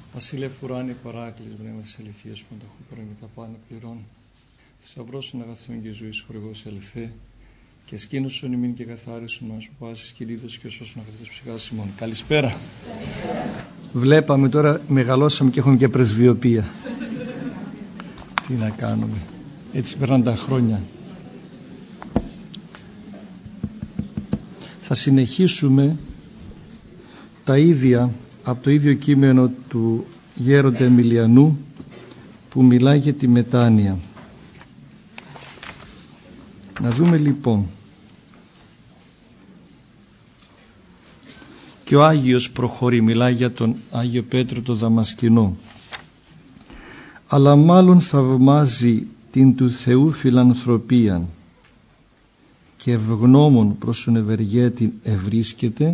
Βασίλε Φουράνη παράκλης, πνεύμα της αληθείας που τα έχω πρώην και τα πάντα πληρών. Θησαυρός των αγαθών και ζωής χορηγός ελθέ και σκήνωσον ημίν και καθάρισον μας που πάσης κυλίδος και σώσον αγαθές ψυχάς ημών. Καλησπέρα. Βλέπαμε τώρα, μεγαλώσαμε και έχουμε και πρεσβειοποία. Τι να κάνουμε, έτσι περνάνε τα χρόνια. Θα συνεχίσουμε τα ίδια από το ίδιο κείμενο του Γέροντα Εμιλιανού που μιλάει για τη μετάνοια. Να δούμε λοιπόν. Και ο Άγιος προχωρεί, μιλάει για τον Άγιο Πέτρο το Δαμασκηνό. Αλλά μάλλον θαυμάζει την του Θεού φιλανθρωπίαν και ευγνώμων προς τον ευεργέτη ευρίσκεται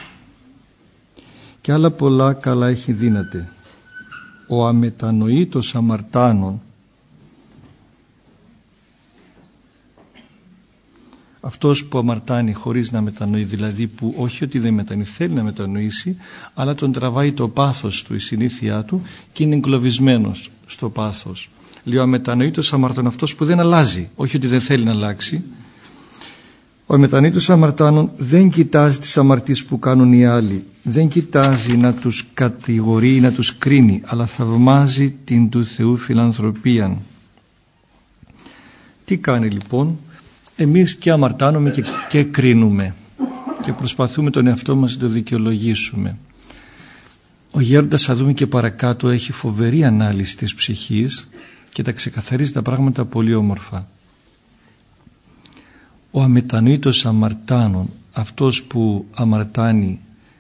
και άλλα πολλά καλά έχει δύναται. Ο αμετανοήτος αμαρτάνων, αυτός που αμαρτάνει χωρίς να μετανοεί, δηλαδή που όχι ότι δεν μετανοεί, θέλει να μετανοήσει, αλλά τον τραβάει το πάθος του, η συνήθειά του και είναι εγκλωβισμένος στο πάθος. Λέει ο αμετανοήτος αμαρτάνων, αυτός που δεν αλλάζει, όχι ότι δεν θέλει να αλλάξει. Ο αμετανοήτος αμαρτάνων δεν κοιτάζει τις αμαρτίες που κάνουν οι άλλοι, δεν κοιτάζει να τους κατηγορεί ή να τους κρίνει, αλλά θαυμάζει την του Θεού φιλανθρωπίαν. Τι κάνει λοιπόν? Εμείς και αμαρτάνουμε και κρίνουμε και προσπαθούμε τον εαυτό μας να το δικαιολογήσουμε. Ο Γέροντας, θα δούμε και παρακάτω, έχει φοβερή ανάλυση της ψυχής και τα ξεκαθαρίζει τα πράγματα πολύ όμορφα. Ο αμετανοήτος αμαρτάνων, αυτός που αμαρτάνει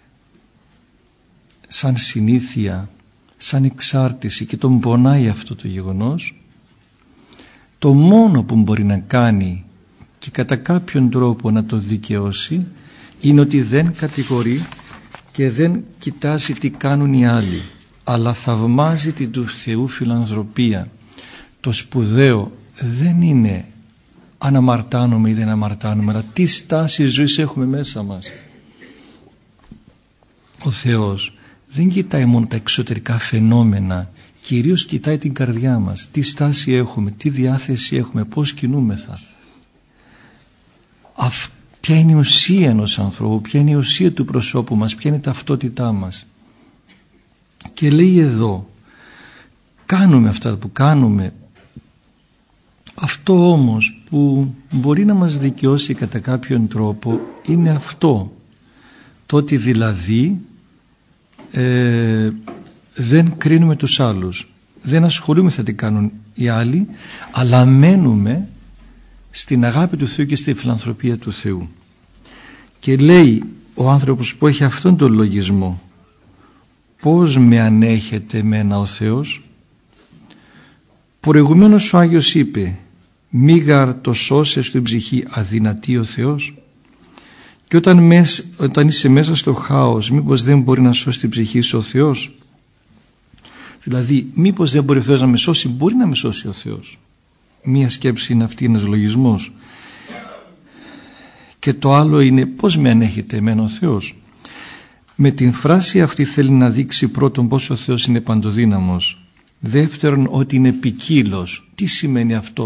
σαν συνήθεια, σαν εξάρτηση και τον πονάει αυτό το γεγονός, το μόνο που μπορεί να κάνει και κατά κάποιον τρόπο να το δικαιώσει είναι ότι δεν κατηγορεί και δεν κοιτάζει τι κάνουν οι άλλοι, αλλά θαυμάζει την του Θεού φιλανθρωπία. Το σπουδαίο δεν είναι αν αμαρτάνουμε ή δεν αμαρτάνουμε, αλλά τι στάση ζωής έχουμε μέσα μας. Ο Θεός δεν κοιτάει μόνο τα εξωτερικά φαινόμενα, κυρίως κοιτάει την καρδιά μας, τι στάση έχουμε, τι διάθεση έχουμε, πώς κινούμεθα. Ποια είναι η ουσία ενός ανθρώπου, ποια είναι η ουσία του προσώπου μας, ποια είναι η ταυτότητά μας. Και λέει εδώ, κάνουμε αυτά που κάνουμε. Αυτό όμως που μπορεί να μας δικαιώσει κατά κάποιον τρόπο είναι αυτό, το ότι δηλαδή δεν κρίνουμε τους άλλους, δεν ασχολούμεθα τι κάνουν οι άλλοι, αλλά μένουμε στην αγάπη του Θεού και στη φιλανθρωπία του Θεού. Και λέει ο άνθρωπος που έχει αυτόν τον λογισμό, πώς με ανέχεται εμένα ο Θεός? Προηγουμένως ο Άγιος είπε, μίγαρ το σώσες στην ψυχή αδυνατεί ο Θεός? Και όταν είσαι μέσα στο χάος, μήπως δεν μπορεί να σώσει την ψυχή σου ο Θεός? Δηλαδή μήπως δεν μπορεί ο Θεός να με σώσει? Μπορεί να με σώσει ο Θεός. Μία σκέψη είναι αυτή, ένας λογισμός. Και το άλλο είναι πώς με ανέχεται εμένα ο Θεός. Με την φράση αυτή θέλει να δείξει πρώτον πως ο Θεός είναι παντοδύναμος, δεύτερον ότι είναι ποικίλος. Τι σημαίνει αυτό?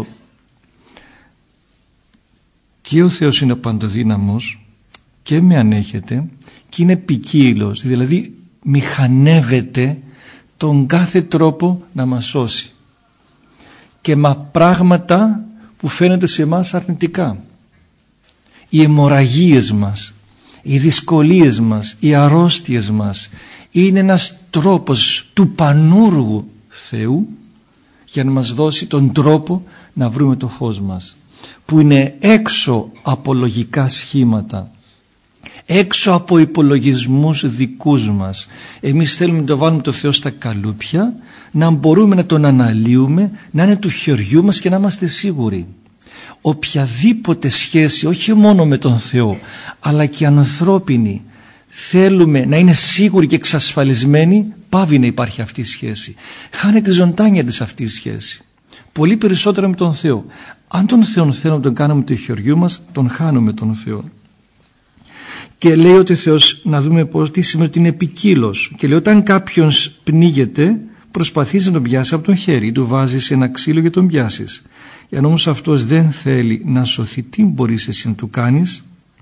Και ο Θεός είναι παντοδύναμος και με ανέχεται και είναι ποικίλος, δηλαδή μηχανεύεται τον κάθε τρόπο να μας σώσει και με πράγματα που φαίνονται σε εμάς αρνητικά. Οι αιμορραγίες μας, οι δυσκολίες μας, οι αρρώστιες μας είναι ένας τρόπος του πανούργου Θεού για να μας δώσει τον τρόπο να βρούμε το φως μας, που είναι έξω από λογικά σχήματα, έξω από υπολογισμούς δικούς μας. Εμείς θέλουμε να το βάλουμε το Θεό στα καλούπια, να μπορούμε να τον αναλύουμε, να είναι του χεριού μας και να είμαστε σίγουροι. Οποιαδήποτε σχέση, όχι μόνο με τον Θεό, αλλά και ανθρώπινη, θέλουμε να είναι σίγουροι και εξασφαλισμένοι, πάβει να υπάρχει αυτή η σχέση. Χάνεται η ζωντάνια της αυτή η σχέση. Πολύ περισσότερο με τον Θεό. Αν τον Θεό θέλουμε να τον κάνουμε του χεριού μας, τον χάνουμε τον Θεό. Και λέει ότι ο Θεός, να δούμε τι σημαίνει ότι είναι ποικίλος. Και λέει όταν κάποιος πνίγεται, προσπαθείς να τον πιάσει από τον χέρι, του βάζεις ένα ξύλο και τον πιάσεις. Αν όμως αυτός δεν θέλει να σωθεί, τι μπορείς εσύ να του κάνεις?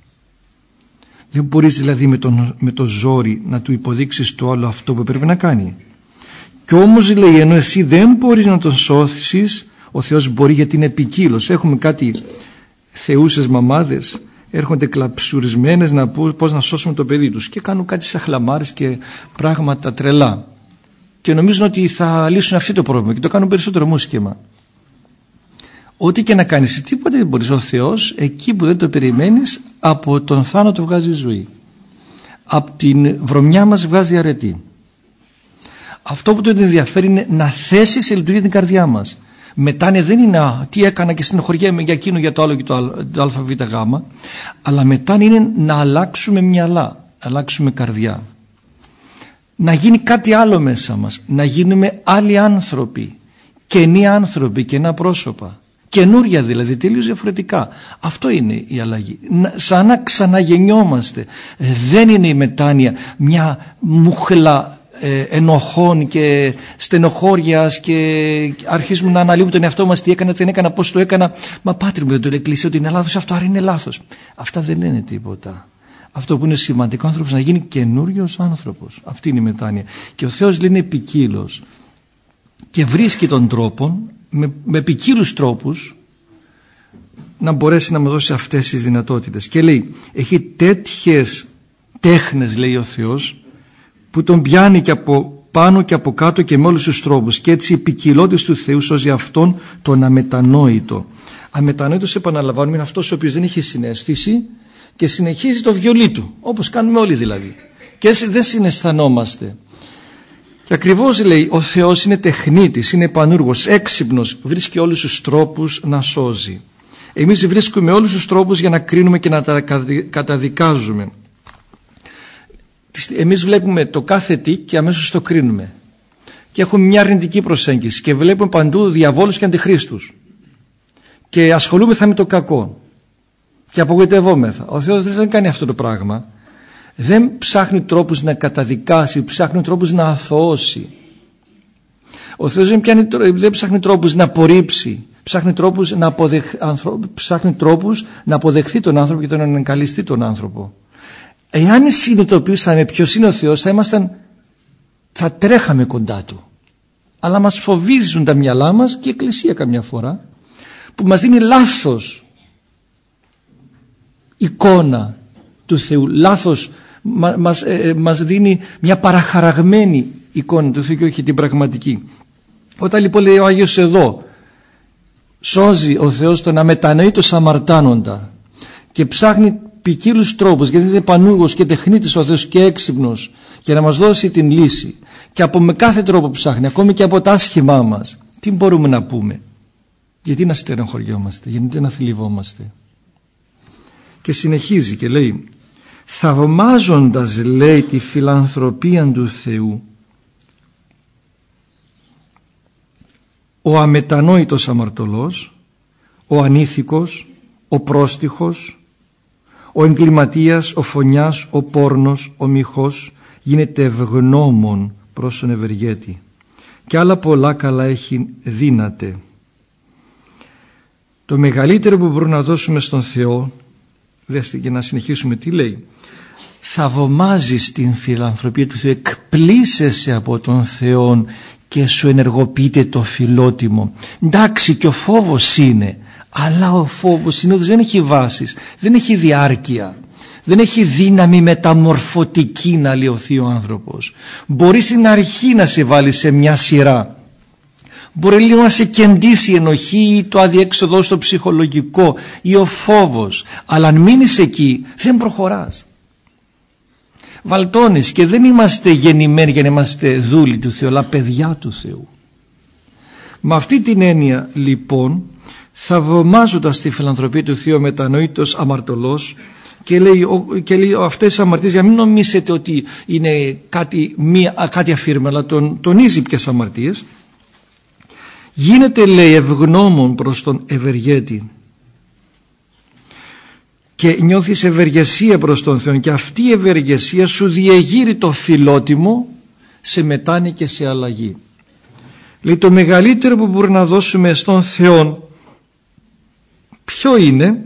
Δεν μπορείς δηλαδή με το ζόρι να του υποδείξεις το άλλο αυτό που πρέπει να κάνει. Και όμως λέει, ενώ εσύ δεν μπορείς να τον σώσεις, ο Θεός μπορεί, γιατί είναι ποικίλος. Έχουμε κάτι θεούσες μαμάδες, έρχονται κλαψουρισμένες να πούν πώς να σώσουμε το παιδί τους και κάνουν κάτι σαχλαμάρες και πράγματα τρελά και νομίζουν ότι θα λύσουν αυτό το πρόβλημα και το κάνουν περισσότερο μουσκεμα. Ό,τι και να κάνεις, τίποτε δεν μπορείς. Ο Θεός εκεί που δεν το περιμένεις, από τον θάνατο βγάζει ζωή, από την βρωμιά μας βγάζει αρετή. Αυτό που τον ενδιαφέρει είναι να θέσει σε λειτουργία την καρδιά μας. Μετάνοια δεν είναι τι έκανα και στενοχωριέμαι για εκείνο, για το άλλο και το ΑΒΓ, αλλά μετάνοια είναι να αλλάξουμε μυαλά, να αλλάξουμε καρδιά, να γίνει κάτι άλλο μέσα μας, να γίνουμε άλλοι άνθρωποι, καινοί άνθρωποι, καινά πρόσωπα, καινούρια δηλαδή, τελείως διαφορετικά. Αυτό είναι η αλλαγή, σαν να ξαναγεννιόμαστε. Δεν είναι η μετάνοια μια μούχλα ενοχών και στενοχώριας και αρχίζουμε να αναλύουμε τον εαυτό μας, τι έκανα, τι δεν έκανα, πώς το έκανα. Μα Πάτρι μου, δεν το λέει Εκκλησία ότι είναι λάθος αυτό, άρα είναι λάθος. Αυτά δεν λένε τίποτα. Αυτό που είναι σημαντικό, ο άνθρωπος να γίνει καινούριος άνθρωπος. Αυτή είναι η μετάνοια. Και ο Θεός λέει είναι ποικίλος και βρίσκει τον τρόπο με ποικίλους τρόπους να μπορέσει να μας δώσει αυτές τις δυνατότητες. Και λέει, έχει τέτοιες τέχνες, λέει ο Θεός, που τον πιάνει και από πάνω και από κάτω και με όλους τους τρόπους, και έτσι η ποικιλότητα του Θεού σώζει αυτόν τον αμετανόητο. Αμετανόητος, επαναλαμβάνουμε, είναι αυτός ο οποίος δεν έχει συναίσθηση και συνεχίζει το βιολί του, όπως κάνουμε όλοι δηλαδή, και δεν συναισθανόμαστε. Και ακριβώς λέει, ο Θεός είναι τεχνίτης, είναι πανούργος, έξυπνος, βρίσκει όλους τους τρόπους να σώζει. Εμείς βρίσκουμε όλους τους τρόπους για να κρίνουμε και να τα καταδικάζουμε. Εμείς βλέπουμε το κάθε τι και αμέσως το κρίνουμε και έχουμε μια αρνητική προσέγγιση και βλέπουμε παντού διαβόλους και αντιχρίστους και ασχολούμεθα με το κακό και απογοητευόμεθα. Ο Θεός δεν κάνει αυτό το πράγμα. Δεν ψάχνει τρόπους να καταδικάσει, ψάχνει τρόπους να αθωώσει. Ο Θεός δεν ψάχνει τρόπους να απορρίψει, ψάχνει τρόπους να αποδεχθεί τον άνθρωπο και να ανακαλυστεί τον άνθρωπο. Εάν συνειδητοποιούσαμε ποιος είναι ο Θεός, θα τρέχαμε κοντά Του. Αλλά μας φοβίζουν τα μυαλά μας και η Εκκλησία καμιά φορά, που μας δίνει λάθος εικόνα του Θεού, λάθος, μας δίνει μια παραχαραγμένη εικόνα του Θεού και όχι την πραγματική. Όταν λοιπόν λέει ο Άγιος εδώ, σώζει ο Θεός τον αμετανοήτο αμαρτάνοντα και ψάχνει ποικίλους τρόπους, γιατί είναι πανούργος και τεχνίτης ο Θεός και έξυπνος για να μας δώσει την λύση, και με κάθε τρόπο ψάχνει, ακόμη και από τα άσχημά μας. Τι μπορούμε να πούμε? Γιατί να στενοχωριόμαστε, γιατί να θλιβόμαστε? Και συνεχίζει και λέει, θαυμάζοντας, λέει, τη φιλανθρωπία του Θεού, ο αμετανόητος αμαρτωλός, ο ανήθικος, ο πρόστιχος, ο εγκληματίας, ο φωνιάς, ο πόρνος, ο μοιχός γίνεται ευγνώμων προς τον ευεργέτη, και άλλα πολλά καλά έχει δύναται. Το μεγαλύτερο που μπορούμε να δώσουμε στον Θεό, δέστε και να συνεχίσουμε τι λέει, θαυμάζεις την φιλανθρωπία του Θεού, εκπλήσεσαι από τον Θεό και σου ενεργοποιείται το φιλότιμο. Εντάξει, και ο φόβος είναι, αλλά ο φόβος συνήθως δεν έχει βάσεις, δεν έχει διάρκεια, δεν έχει δύναμη μεταμορφωτική να λιωθεί ο άνθρωπος. Μπορεί στην αρχή να σε βάλει σε μια σειρά, μπορεί λίγο να σε κεντήσει η ενοχή ή το αδιέξοδο στο ψυχολογικό ή ο φόβος, αλλά αν μείνεις εκεί δεν προχωράς, βαλτώνεις. Και δεν είμαστε γεννημένοι για να είμαστε δούλοι του Θεού, αλλά παιδιά του Θεού. Με αυτή την έννοια λοιπόν, θαυμάζοντας τη φιλανθρωπία του Θεού, μετανοήτως αμαρτωλός, και λέει αυτές τις αμαρτίες, για μην νομίσετε ότι είναι κάτι αφήρημα, αλλά τονίζει ποιες αμαρτίες. Γίνεται, λέει, ευγνώμων προς τον ευεργέτη. και νιώθεις ευεργεσία προς τον Θεό, και αυτή η ευεργεσία σου διεγείρει το φιλότιμο σε μετάνοια και σε αλλαγή. Λέει, το μεγαλύτερο που μπορεί να δώσουμε στον Θεό ποιο είναι?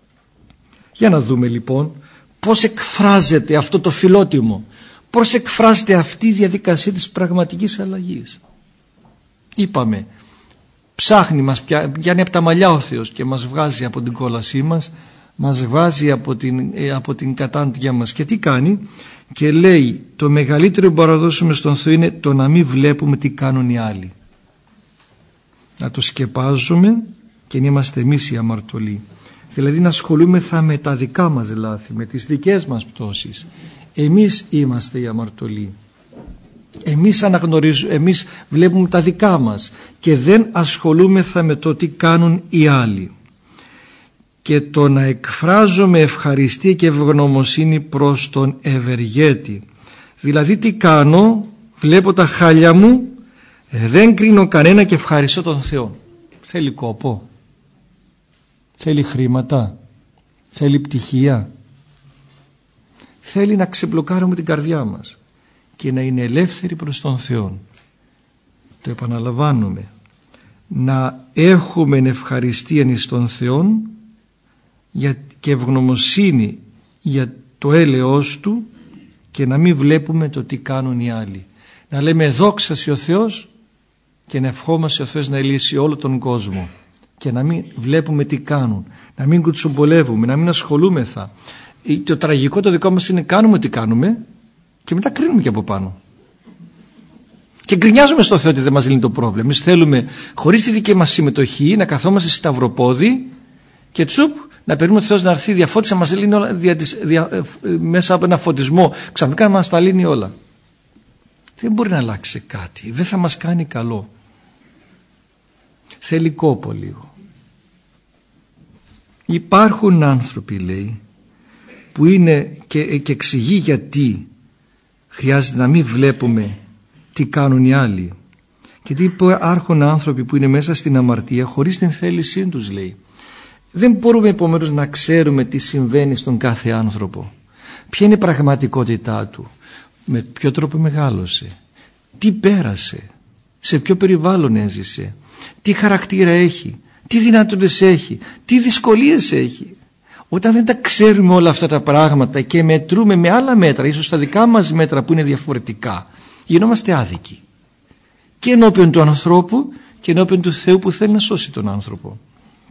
Για να δούμε λοιπόν πώς εκφράζεται αυτό το φιλότιμο, πώς εκφράζεται αυτή η διαδικασία της πραγματικής αλλαγής. Είπαμε, ψάχνει, μας πιάνει από τα μαλλιά ο Θεός και μας βγάζει από την κόλασή μας, μας βγάζει από την κατάντια μας, και τι κάνει? Και λέει, το μεγαλύτερο που μπορούμε να δώσουμε στον Θεό είναι το να μην βλέπουμε τι κάνουν οι άλλοι, να το σκεπάζουμε και να είμαστε εμείς οι αμαρτωλοί. Δηλαδή να ασχολούμεθα με τα δικά μας λάθη, με τις δικές μας πτώσεις. Εμείς είμαστε οι αμαρτωλοί. Εμείς αναγνωρίζουμε, εμείς βλέπουμε τα δικά μας και δεν ασχολούμεθα με το τι κάνουν οι άλλοι. Και το να εκφράζουμε ευχαριστία και ευγνωμοσύνη προς τον ευεργέτη. Δηλαδή τι κάνω? Βλέπω τα χάλια μου, δεν κρίνω κανένα και ευχαριστώ τον Θεό. Θέλει κόπο? Θέλει χρήματα? Θέλει πτυχία? Θέλει να ξεμπλοκάρουμε την καρδιά μας και να είναι ελεύθερη προς τον Θεό. Το επαναλαμβάνουμε, να έχουμε ευχαριστία εις τον Θεό και ευγνωμοσύνη για το έλεος Του, και να μην βλέπουμε το τι κάνουν οι άλλοι. Να λέμε δόξα σοι ο Θεός και να ευχόμαστε ο Θεός να λύσει όλο τον κόσμο, και να μην βλέπουμε τι κάνουν, να μην κουτσομπολεύουμε, να μην ασχολούμεθα. Το τραγικό το δικό μας είναι κάνουμε τι κάνουμε και μετά κρίνουμε και από πάνω και γκρινιάζουμε στο Θεό ότι δεν μας λύνει το πρόβλημα. Εμείς θέλουμε χωρίς τη δική μας συμμετοχή να καθόμαστε σταυροπόδι και τσουπ να περιμένουμε ο Θεός να έρθει διαφώτιση, να μας λύνει όλα μέσα από ένα φωτισμό, ξαφνικά να μας τα λύνει όλα. Δεν μπορεί να αλλάξει κάτι, δεν θα μας κάνει καλό. Θέλει κόπο λίγο. Υπάρχουν άνθρωποι, λέει, που είναι και εξηγεί γιατί χρειάζεται να μην βλέπουμε τι κάνουν οι άλλοι. Και τι υπάρχουν άνθρωποι που είναι μέσα στην αμαρτία χωρίς την θέλησή τους, λέει. Δεν μπορούμε επομένως να ξέρουμε τι συμβαίνει στον κάθε άνθρωπο. Ποια είναι η πραγματικότητά του, με ποιο τρόπο μεγάλωσε, τι πέρασε, σε ποιο περιβάλλον έζησε, τι χαρακτήρα έχει, τι δυνατότητες έχει, τι δυσκολίες έχει. Όταν δεν τα ξέρουμε όλα αυτά τα πράγματα και μετρούμε με άλλα μέτρα, ίσως τα δικά μας μέτρα που είναι διαφορετικά, γινόμαστε άδικοι και ενώπιον του ανθρώπου και ενώπιον του Θεού που θέλει να σώσει τον άνθρωπο.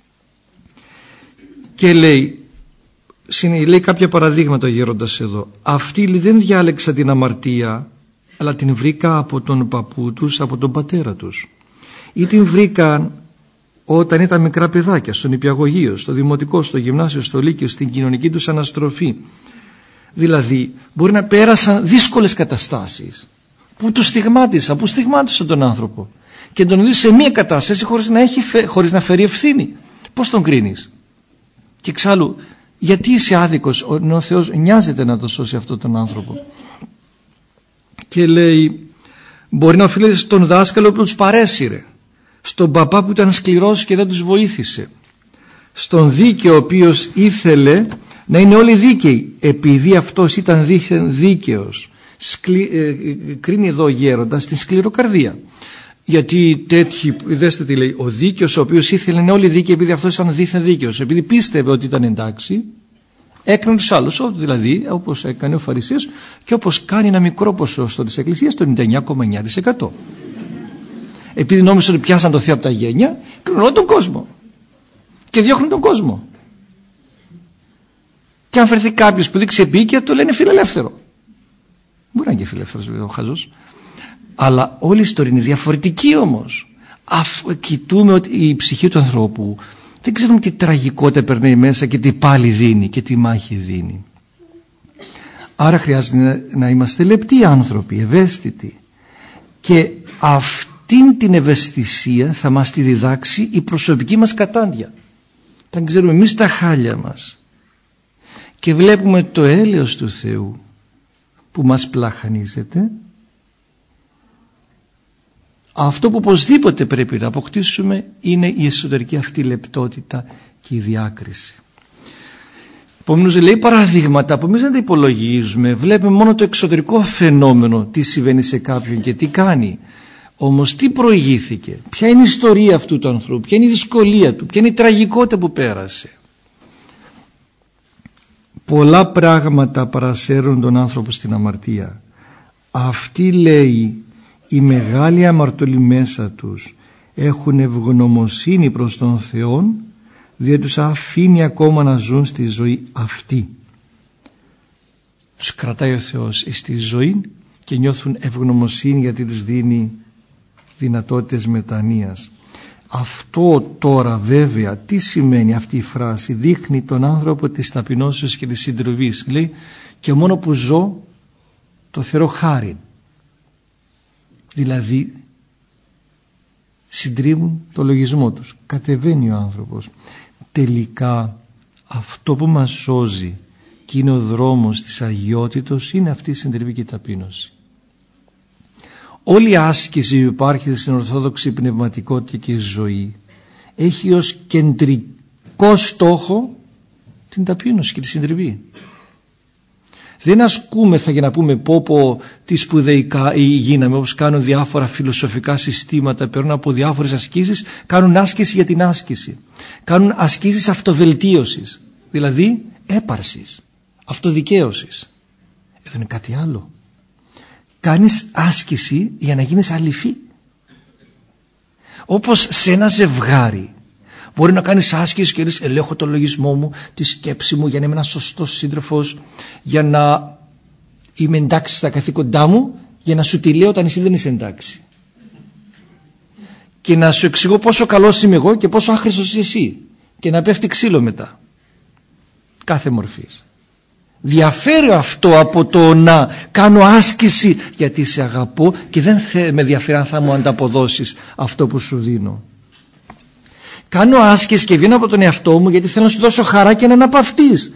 Και λέει κάποια παραδείγματα ο γέροντας εδώ. Αυτοί δεν διάλεξαν την αμαρτία, αλλά την βρήκα από τον παππού τους, από τον πατέρα τους, ή την βρήκαν όταν ήταν μικρά παιδάκια, στον νηπιαγωγείο, στο δημοτικό, στο γυμνάσιο, στο λύκειο, στην κοινωνική τους αναστροφή. Δηλαδή μπορεί να πέρασαν δύσκολες καταστάσεις που τους στιγμάτισαν, που στιγμάτισαν τον άνθρωπο και τον οδήγησαν σε μία κατάσταση χωρίς να φέρει ευθύνη. Πώς τον κρίνεις? Και εξάλλου, γιατί είσαι άδικος όταν ο Θεός νοιάζεται να το σώσει αυτόν τον άνθρωπο? Και λέει, μπορεί να οφείλεται στον δάσκαλο που τους παρέσυρε, στον παπά που ήταν σκληρός και δεν τους βοήθησε, στον δίκαιο ο οποίος ήθελε να είναι όλοι δίκαιοι επειδή αυτός ήταν δίθεν δίκαιος. Κρίνει εδώ ο γέροντας την σκληροκαρδία, γιατί τέτοιοι, δέστε τι λέει, ο δίκαιος ο οποίος ήθελε να είναι όλοι δίκαιοι επειδή αυτός ήταν δίθεν δίκαιος, επειδή πίστευε ότι ήταν εντάξει, έκρινε τους άλλους, δηλαδή όπως έκανε ο Φαρισαίος και όπως κάνει ένα μικρό ποσοστό της Εκκλησίας, το 99,9%. Επειδή νόμιζαν ότι πιάσαν το Θεό από τα γένια, κρίνουν όλο τον κόσμο και διώχνουν τον κόσμο. Και αν φερθεί κάποιος που δείξει επίοικια, το λένε φιλελεύθερο. Μπορεί να είναι και φιλελεύθερος ο χαζός, αλλά όλη η ιστορία είναι διαφορετική όμως. Κοιτούμε ότι η ψυχή του ανθρώπου δεν ξέρουμε τι τραγικότητα περνάει μέσα και τι πάλι δίνει και τι μάχη δίνει. Άρα χρειάζεται να είμαστε λεπτοί άνθρωποι, ευαίσθητοι, και αυτήν την ευαισθησία θα μας τη διδάξει η προσωπική μας κατάντια. Όταν ξέρουμε εμείς τα χάλια μας και βλέπουμε το έλεος του Θεού που μας πλαχανίζεται, αυτό που οπωσδήποτε πρέπει να αποκτήσουμε είναι η εσωτερική αυτή λεπτότητα και η διάκριση. Επομένως λέει παραδείγματα που εμείς δεν τα υπολογίζουμε, βλέπουμε μόνο το εξωτερικό φαινόμενο, τι συμβαίνει σε κάποιον και τι κάνει. Όμως τι προηγήθηκε, ποια είναι η ιστορία αυτού του ανθρώπου, ποια είναι η δυσκολία του, ποια είναι η τραγικότητα που πέρασε. Πολλά πράγματα παρασέρουν τον άνθρωπο στην αμαρτία. Αυτοί, λέει, οι μεγάλοι αμαρτωλοί μέσα τους έχουν ευγνωμοσύνη προς τον Θεό, διότι τους αφήνει ακόμα να ζουν στη ζωή αυτή. Τους κρατάει ο Θεός στη ζωή και νιώθουν ευγνωμοσύνη γιατί τους δίνει δυνατότητες μετανοίας. Αυτό τώρα βέβαια τι σημαίνει αυτή η φράση? Δείχνει τον άνθρωπο της ταπεινώσεως και της συντριβής. Λέει, και μόνο που ζω το θεωρώ χάρη. Δηλαδή συντρίβουν το λογισμό τους. Κατεβαίνει ο άνθρωπος. Τελικά αυτό που μας σώζει και είναι ο δρόμος της αγιότητος είναι αυτή η συντριβή και η ταπείνωση. Όλη η άσκηση που υπάρχει στην ορθόδοξη πνευματικότητα και ζωή έχει ως κεντρικό στόχο την ταπείνωση και τη συντριβή. Δεν ασκούμεθα για να πούμε πω τι σπουδαιικά γίναμε, όπως κάνουν διάφορα φιλοσοφικά συστήματα, παίρνουν από διάφορες ασκήσεις, κάνουν άσκηση για την άσκηση. Κάνουν ασκήσεις αυτοβελτίωσης, δηλαδή έπαρσης, αυτοδικαίωσης. Εδώ είναι κάτι άλλο. Κάνεις άσκηση για να γίνεις αληθή. Όπως σε ένα ζευγάρι μπορεί να κάνεις άσκηση και λες, ελέγχω το λογισμό μου, τη σκέψη μου για να είμαι ένας σωστός σύντροφος, για να είμαι εντάξει στα καθήκοντά μου, για να σου τη λέω όταν εσύ δεν είσαι εντάξει. Και να σου εξηγώ πόσο καλός είμαι εγώ και πόσο άχρηστος είσαι εσύ. Και να πέφτει ξύλο μετά. Κάθε μορφής. Διαφέρει αυτό από το να κάνω άσκηση γιατί σε αγαπώ και δεν με ενδιαφέρει αν θα μου ανταποδώσεις αυτό που σου δίνω. Κάνω άσκηση και βγαίνω από τον εαυτό μου γιατί θέλω να σου δώσω χαρά και να αναπαυτείς.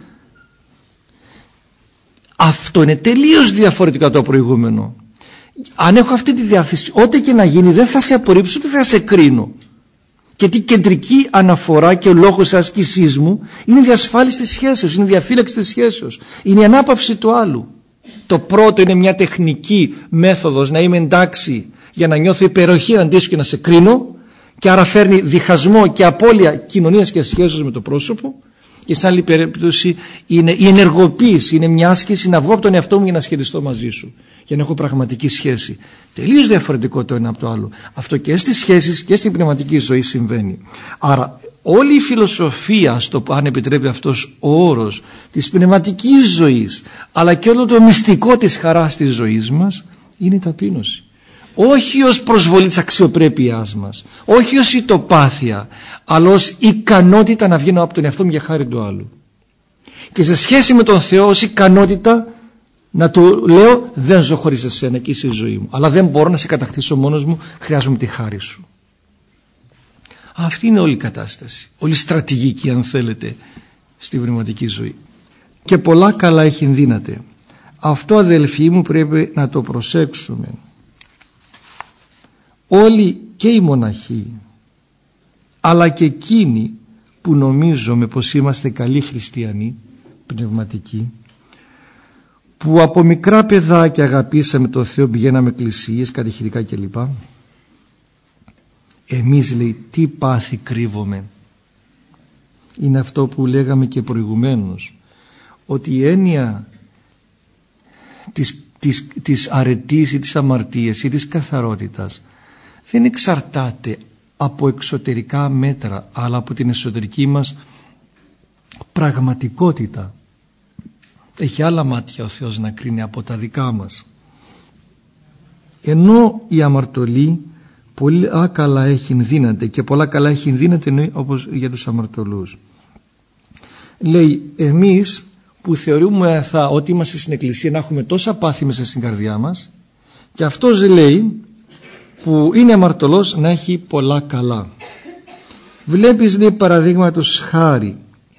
Αυτό είναι τελείως διαφορετικό από το προηγούμενο. Αν έχω αυτή τη διάθεση, ό,τι και να γίνει δεν θα σε απορρίψω, ούτε θα σε κρίνω. Γιατί η κεντρική αναφορά και ο λόγος της άσκησής μου είναι η διασφάλιση της σχέσεως, είναι η διαφύλαξη της σχέσεως, είναι η ανάπαυση του άλλου. Το πρώτο είναι μια τεχνική μέθοδος να είμαι εντάξει για να νιώθω υπεροχή αντί σου και να σε κρίνω, και άρα φέρνει διχασμό και απώλεια κοινωνίας και σχέσεως με το πρόσωπο. Και στην άλλη περίπτωση είναι η ενεργοποίηση, είναι μια άσκηση να βγω από τον εαυτό μου για να σχετιστώ μαζί σου, για να έχω πραγματική σχέση. Τελείως διαφορετικό το ένα από το άλλο. Αυτό και στις σχέσεις και στην πνευματική ζωή συμβαίνει. Άρα όλη η φιλοσοφία, αν επιτρέπει αυτός ο όρος, της πνευματικής ζωής, αλλά και όλο το μυστικό της χαράς της ζωής μας είναι η ταπείνωση. Όχι ως προσβολή της αξιοπρέπειάς μας, όχι ως ητοπάθεια, αλλά ως ικανότητα να βγαίνω από τον εαυτό μου για χάρη του άλλου. Και σε σχέση με τον Θεό ως ικανότητα να του λέω, δεν ζω χωρίς εσένα και είσαι η ζωή μου, αλλά δεν μπορώ να σε κατακτήσω μόνος μου, χρειάζομαι τη χάρη σου. Αυτή είναι όλη η κατάσταση, όλη η στρατηγική αν θέλετε στη πνευματική ζωή. Και πολλά καλά έχει δύναται. Αυτό αδελφοί μου πρέπει να το προσέξουμε. Όλοι και οι μοναχοί, αλλά και εκείνοι που νομίζουμε πως είμαστε καλοί χριστιανοί, πνευματικοί, που από μικρά παιδάκια αγαπήσαμε τον Θεό, πηγαίναμε εκκλησίες, κατηχητικά κλπ. Εμείς, λέει, τι πάθη κρύβομαι? Είναι αυτό που λέγαμε και προηγουμένως, ότι η έννοια της αρετής ή της αμαρτίας ή της καθαρότητας δεν εξαρτάται από εξωτερικά μέτρα, αλλά από την εσωτερική μας πραγματικότητα. Έχει άλλα μάτια ο Θεός να κρίνει από τα δικά μας. Ενώ η αμαρτωλή πολλά καλά έχει δύναται, και πολλά καλά έχει δύναται όπως για τους αμαρτωλούς. Λέει, εμείς που θεωρούμε ότι είμαστε στην εκκλησία να έχουμε τόσα πάθη μέσα στην καρδιά μας, και αυτός λέει που είναι αμαρτωλός να έχει πολλά καλά. Βλέπεις, λέει, παραδείγματος χάρη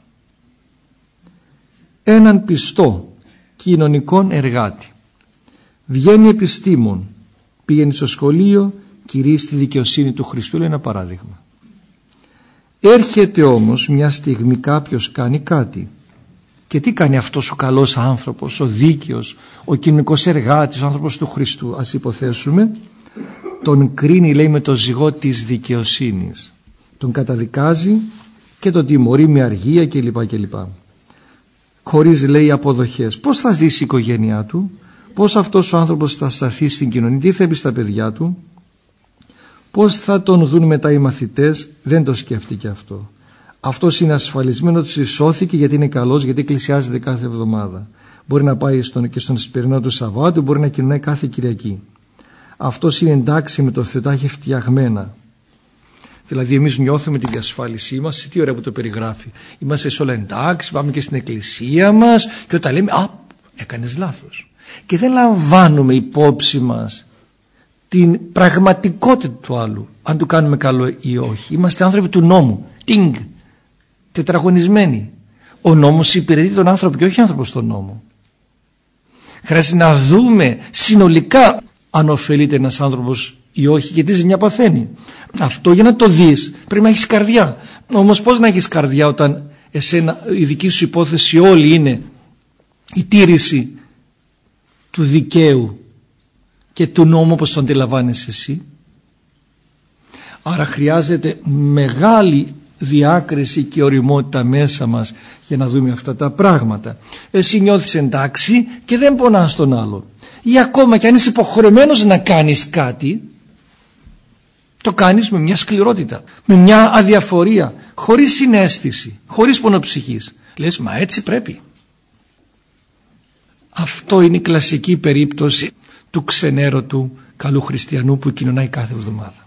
έναν πιστό κοινωνικόν εργάτη, βγαίνει επιστήμον, πήγαινε στο σχολείο, κηρύσσει τη δικαιοσύνη του Χριστού, λέει ένα παράδειγμα. Έρχεται όμως μια στιγμή κάποιος κάνει κάτι Και τι κάνει αυτός ο καλός άνθρωπος, ο δίκαιος, ο κοινωνικός εργάτης, ο άνθρωπος του Χριστού, ας υποθέσουμε? Τον κρίνει, λέει, με το ζυγό της δικαιοσύνης. Τον καταδικάζει και τον τιμωρεί με αργία κλπ. Χωρίς, λέει, αποδοχές. Πώς θα ζήσει η οικογένειά του, πώς αυτός ο άνθρωπος θα σταθεί στην κοινωνία, τι θα πει στα παιδιά του, πώς θα τον δουν μετά οι μαθητές? Δεν το σκέφτηκε αυτό. Αυτός είναι ασφαλισμένο ότι σώθηκε γιατί είναι καλός, γιατί εκκλησιάζεται κάθε εβδομάδα. Μπορεί να πάει και στον σπερινό του Σαββάτου, μπορεί να κοινωνάει κάθε Κυριακή. Αυτός είναι εντάξει με το Θεό, τα έχει φτιαγμένα. Δηλαδή εμείς νιώθουμε τη διασφάλισή μας, τι ωραία που το περιγράφει. Είμαστε σε όλα εντάξει, πάμε και στην εκκλησία μας και όταν λέμε «Α, έκανες λάθος». Και δεν λαμβάνουμε υπόψη μας την πραγματικότητα του άλλου, αν του κάνουμε καλό ή όχι. Είμαστε άνθρωποι του νόμου, τετραγωνισμένοι. Ο νόμος υπηρετεί τον άνθρωπο και όχι ο άνθρωπος τον νόμο. Χρειάζεται να δούμε συνολικά αν ωφελείται ένας άνθρωπος ή όχι και τι ζημιά παθαίνει. Αυτό για να το δεις πρέπει να έχεις καρδιά. Όμως πώς να έχεις καρδιά όταν εσένα, η δική σου υπόθεση όλη είναι η τήρηση του δικαίου και του νόμου όπως το αντιλαμβάνεσαι εσύ? Άρα χρειάζεται μεγάλη διάκριση και ωριμότητα μέσα μας για να δούμε αυτά τα πράγματα. Εσύ νιώθεις εντάξει και δεν πονάς τον άλλο, ή ακόμα και αν είσαι υποχρεωμένος να κάνεις κάτι, το κάνεις με μια σκληρότητα, με μια αδιαφορία, χωρίς συναίσθηση, χωρίς πονοψυχής. Λες, μα έτσι πρέπει. Αυτό είναι η κλασική περίπτωση του ξενέρωτου καλού χριστιανού που κοινωνάει κάθε εβδομάδα,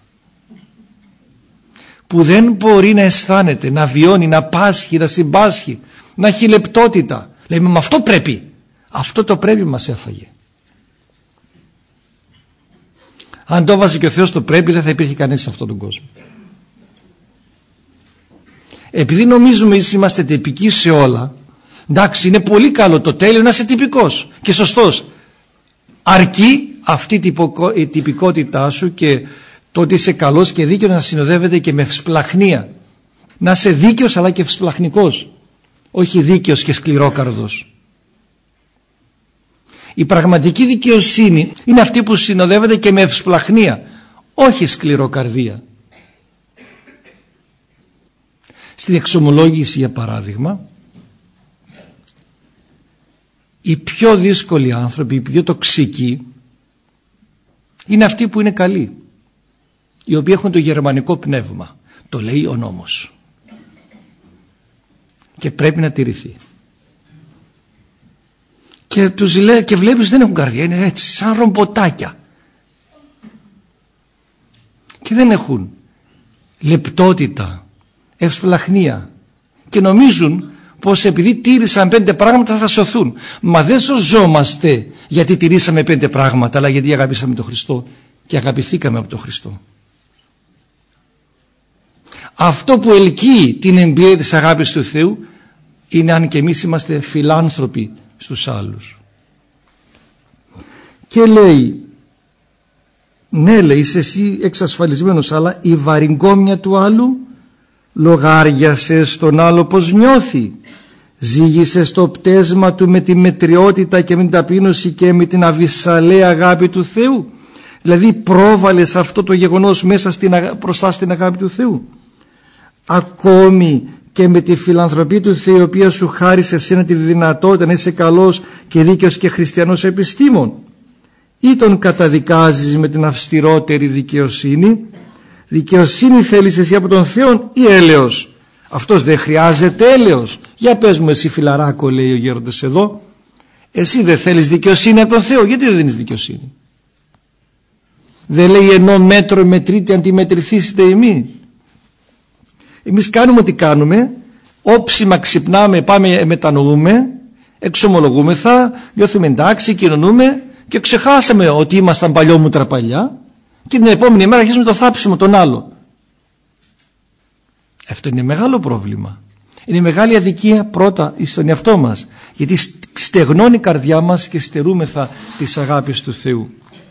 που δεν μπορεί να αισθάνεται, να βιώνει, να πάσχει, να συμπάσχει, να έχει λεπτότητα. Λέμε, με αυτό πρέπει. Αυτό το πρέπει μας έφαγε. Αν το βάζει και ο Θεός το πρέπει, δεν θα υπήρχε κανείς σε αυτόν τον κόσμο. Επειδή νομίζουμε ότι είμαστε τυπικοί σε όλα, εντάξει, είναι πολύ καλό το τέλειο να είσαι τυπικός και σωστός. Αρκεί αυτή η τυπικότητά σου και το ότι είσαι καλός και δίκαιος να συνοδεύεται και με ευσπλαχνία. Να είσαι δίκαιος αλλά και ευσπλαχνικός, όχι δίκαιος και σκληρόκαρδος. Η πραγματική δικαιοσύνη είναι αυτή που συνοδεύεται και με ευσπλαχνία, όχι σκληροκαρδία. Στην εξομολόγηση, για παράδειγμα, οι πιο δύσκολοι άνθρωποι, οι πιο τοξικοί, είναι αυτοί που είναι καλοί, οι οποίοι έχουν το γερμανικό πνεύμα. Το λέει ο νόμος και πρέπει να τηρηθεί. Και τους λέει, και βλέπεις δεν έχουν καρδιά, είναι έτσι σαν ρομποτάκια και δεν έχουν λεπτότητα, ευσπλαχνία και νομίζουν πως επειδή τήρησαν 5 πράγματα θα σωθούν. Μα δεν σωζόμαστε γιατί τηρήσαμε 5 πράγματα, αλλά γιατί αγαπήσαμε τον Χριστό και αγαπηθήκαμε από τον Χριστό. Αυτό που ελκύει την εμπειρία της αγάπης του Θεού είναι αν και εμείς είμαστε φιλάνθρωποι στους άλλους. Και λέει, ναι, λέει, είσαι εσύ εξασφαλισμένος, αλλά η βαριγκόμια του άλλου λογάριασε στον άλλο πως νιώθει. Ζήγησε στο πτέσμα του με τη μετριότητα και με την ταπείνωση και με την αβυσσαλαία αγάπη του Θεού. Δηλαδή πρόβαλες αυτό το γεγονός μέσα μπροστά στην αγάπη του Θεού. Ακόμη και με τη φιλανθρωπία του Θεού, η οποία σου χάρισε εσένα τη δυνατότητα να είσαι καλός και δίκαιος και χριστιανός επιστήμον, ή τον καταδικάζεις με την αυστηρότερη δικαιοσύνη? Δικαιοσύνη θέλεις εσύ από τον Θεό ή έλεος? Αυτός δεν χρειάζεται έλεος. Για πες μου εσύ, φιλαράκο, λέει ο γέροντας εδώ, εσύ δεν θέλεις δικαιοσύνη από τον Θεό? Γιατί δεν δίνεις δικαιοσύνη? Δεν λέει ενώ μέτρο μετρείτε αντιμετρηθήσετε εμείς? Εμείς κάνουμε ό,τι κάνουμε, όψιμα ξυπνάμε, πάμε, μετανοούμε, εξομολογούμεθα, νιώθουμε εντάξει, κοινωνούμε και ξεχάσαμε ότι ήμασταν παλιόμουτρα παλιά και την επόμενη μέρα αρχίζουμε το θάψιμο τον άλλο. Αυτό είναι μεγάλο πρόβλημα. Είναι μεγάλη αδικία πρώτα στον εαυτό μας, γιατί στεγνώνει η καρδιά μας και στερούμεθα της αγάπης του Θεού.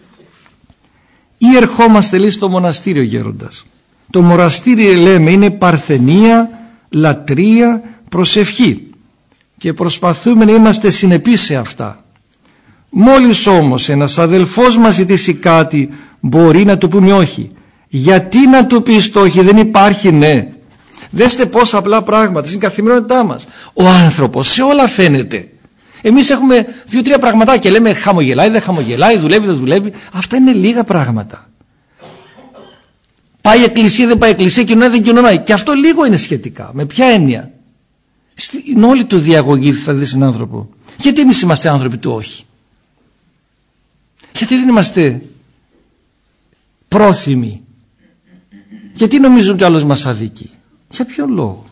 Ή ερχόμαστε, λέει, στο μοναστήριο, γέροντας. Το μοναστήριο, λέμε, είναι παρθενία, λατρεία, προσευχή. και προσπαθούμε να είμαστε συνεπείς σε αυτά. Μόλις όμως ένας αδελφός μας ζητήσει κάτι, μπορεί να του πούμε όχι. Γιατί να του πεις το όχι? Δεν υπάρχει ναι. Δέστε πόσα απλά πράγματα στην καθημερινότητά μας. Ο άνθρωπος σε όλα φαίνεται. Εμείς έχουμε 2-3 πραγματάκια και λέμε χαμογελάει, δεν χαμογελάει, δουλεύει, δεν δουλεύει. Αυτά είναι λίγα πράγματα. Πάει εκκλησία, δεν πάει εκκλησία, κοινωνάει, δεν κοινωνάει. Και αυτό λίγο είναι σχετικά. Με ποια έννοια? Στην όλη του διαγωγή θα δεις έναν άνθρωπο. Γιατί εμείς είμαστε άνθρωποι του όχι? Γιατί δεν είμαστε πρόθυμοι? Γιατί νομίζουν ότι άλλος μας αδικεί? Για ποιον λόγο?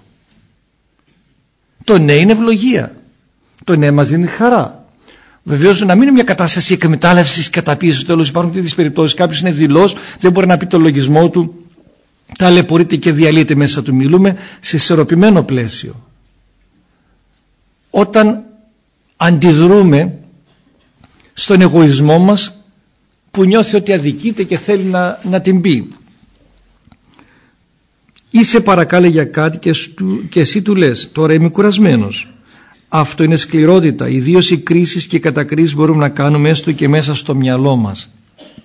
Το ναι είναι ευλογία. Το ναι μας δίνει χαρά. Βεβαίως να μην είναι μια κατάσταση εκμετάλλευσης, καταπίεσης. Τέλος, υπάρχουν τέτοιες περιπτώσεις. Κάποιος είναι δειλός, δεν μπορεί να πει το λογισμό του, ταλαιπωρείται και διαλύεται μέσα του. Μιλούμε σε ισορροπημένο πλαίσιο. Όταν αντιδρούμε στον εγωισμό μας που νιώθει ότι αδικείται και θέλει να την πει. Ή σε παρακάλε για κάτι και εσύ του λες τώρα είμαι κουρασμένος. Αυτό είναι σκληρότητα. Ιδίως οι κρίσεις και οι κατακρίσεις μπορούμε να κάνουμε έστω και μέσα στο μυαλό μας.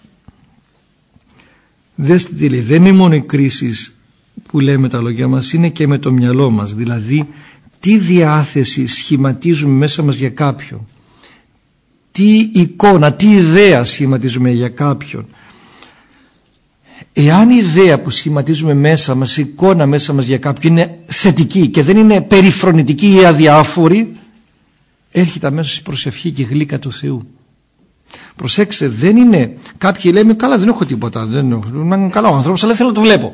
Δέστε τι λέει, δεν είναι μόνο οι κρίσεις που λέμε τα λόγια μας, είναι και με το μυαλό μας. Δηλαδή τι διάθεση σχηματίζουμε μέσα μας για κάποιον, τι εικόνα, τι ιδέα σχηματίζουμε για κάποιον. Εάν η ιδέα που σχηματίζουμε μέσα μας, η εικόνα μέσα μας για κάποιον είναι θετική και δεν είναι περιφρονητική ή αδιάφορη, έρχεται αμέσως η προσευχή και η γλύκα του Θεού. Προσέξτε, δεν είναι κάποιοι λέμε καλά δεν έχω τίποτα, είμαι καλά ο άνθρωπος, αλλά θέλω να το βλέπω.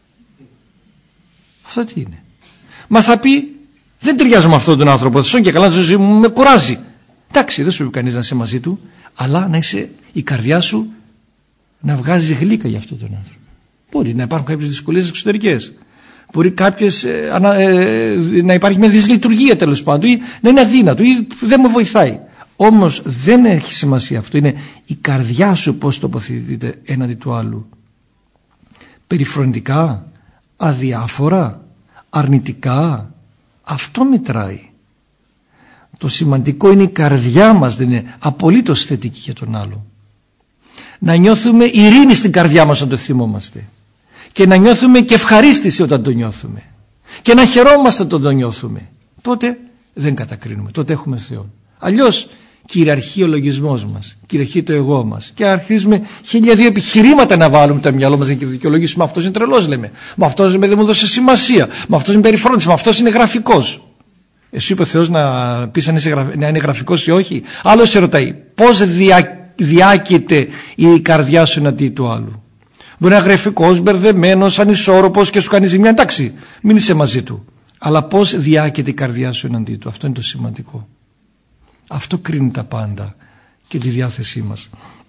Αυτό τι είναι? Μα θα πει δεν ταιριάζω με αυτόν τον άνθρωπο, σόν και καλά τη ζωή μου με κουράζει. Εντάξει, δεν σου είπε κανείς να είσαι μαζί του, αλλά να είσαι η καρδιά σου να βγάζει γλύκα για αυτόν τον άνθρωπο. Μπορεί να υπάρχουν κάποιες δυσκολίες εξωτερικές. Μπορεί κάποιες να υπάρχει μια δυσλειτουργία τέλος πάντων, ή να είναι αδύνατο, ή δεν με βοηθάει. Όμως δεν έχει σημασία αυτό. Είναι η καρδιά σου πώς τοποθετείται έναντι του άλλου. Περιφρονητικά, αδιάφορα, αρνητικά. Αυτό μετράει. Το σημαντικό είναι η καρδιά μας, δεν είναι απολύτως θετική για τον άλλο. Να νιώθουμε ειρήνη στην καρδιά μας όταν το θυμόμαστε. Και να νιώθουμε και ευχαρίστηση όταν το νιώθουμε. Και να χαιρόμαστε όταν το νιώθουμε. Τότε δεν κατακρίνουμε, τότε έχουμε Θεό. Αλλιώς κυριαρχεί ο λογισμός μας, κυριαρχεί το εγώ μας. Και αρχίζουμε 1002 επιχειρήματα να βάλουμε το μυαλό μας και δικαιολογήσουμε. Αυτός είναι τρελός, λέμε. Μα αυτός δεν μου δώσε σημασία. Μα αυτός είναι περιφρόνηση. Μα αυτός είναι γραφικός. Εσύ είπε ο Θεός να πεις να είναι γραφικός ή όχι? Άλλος σε ρωτάει πώς διάκειται η καρδιά σου εναντί του άλλου. Μπορεί να είναι γραφικός, μπερδεμένος, ανισόρροπος και σου κάνει ζημιά. Εντάξει, μην είσαι μαζί του. Αλλά πώς διάκειται η καρδιά σου εναντί του? Αυτό είναι το σημαντικό. Αυτό κρίνει τα πάντα και τη διάθεσή μας.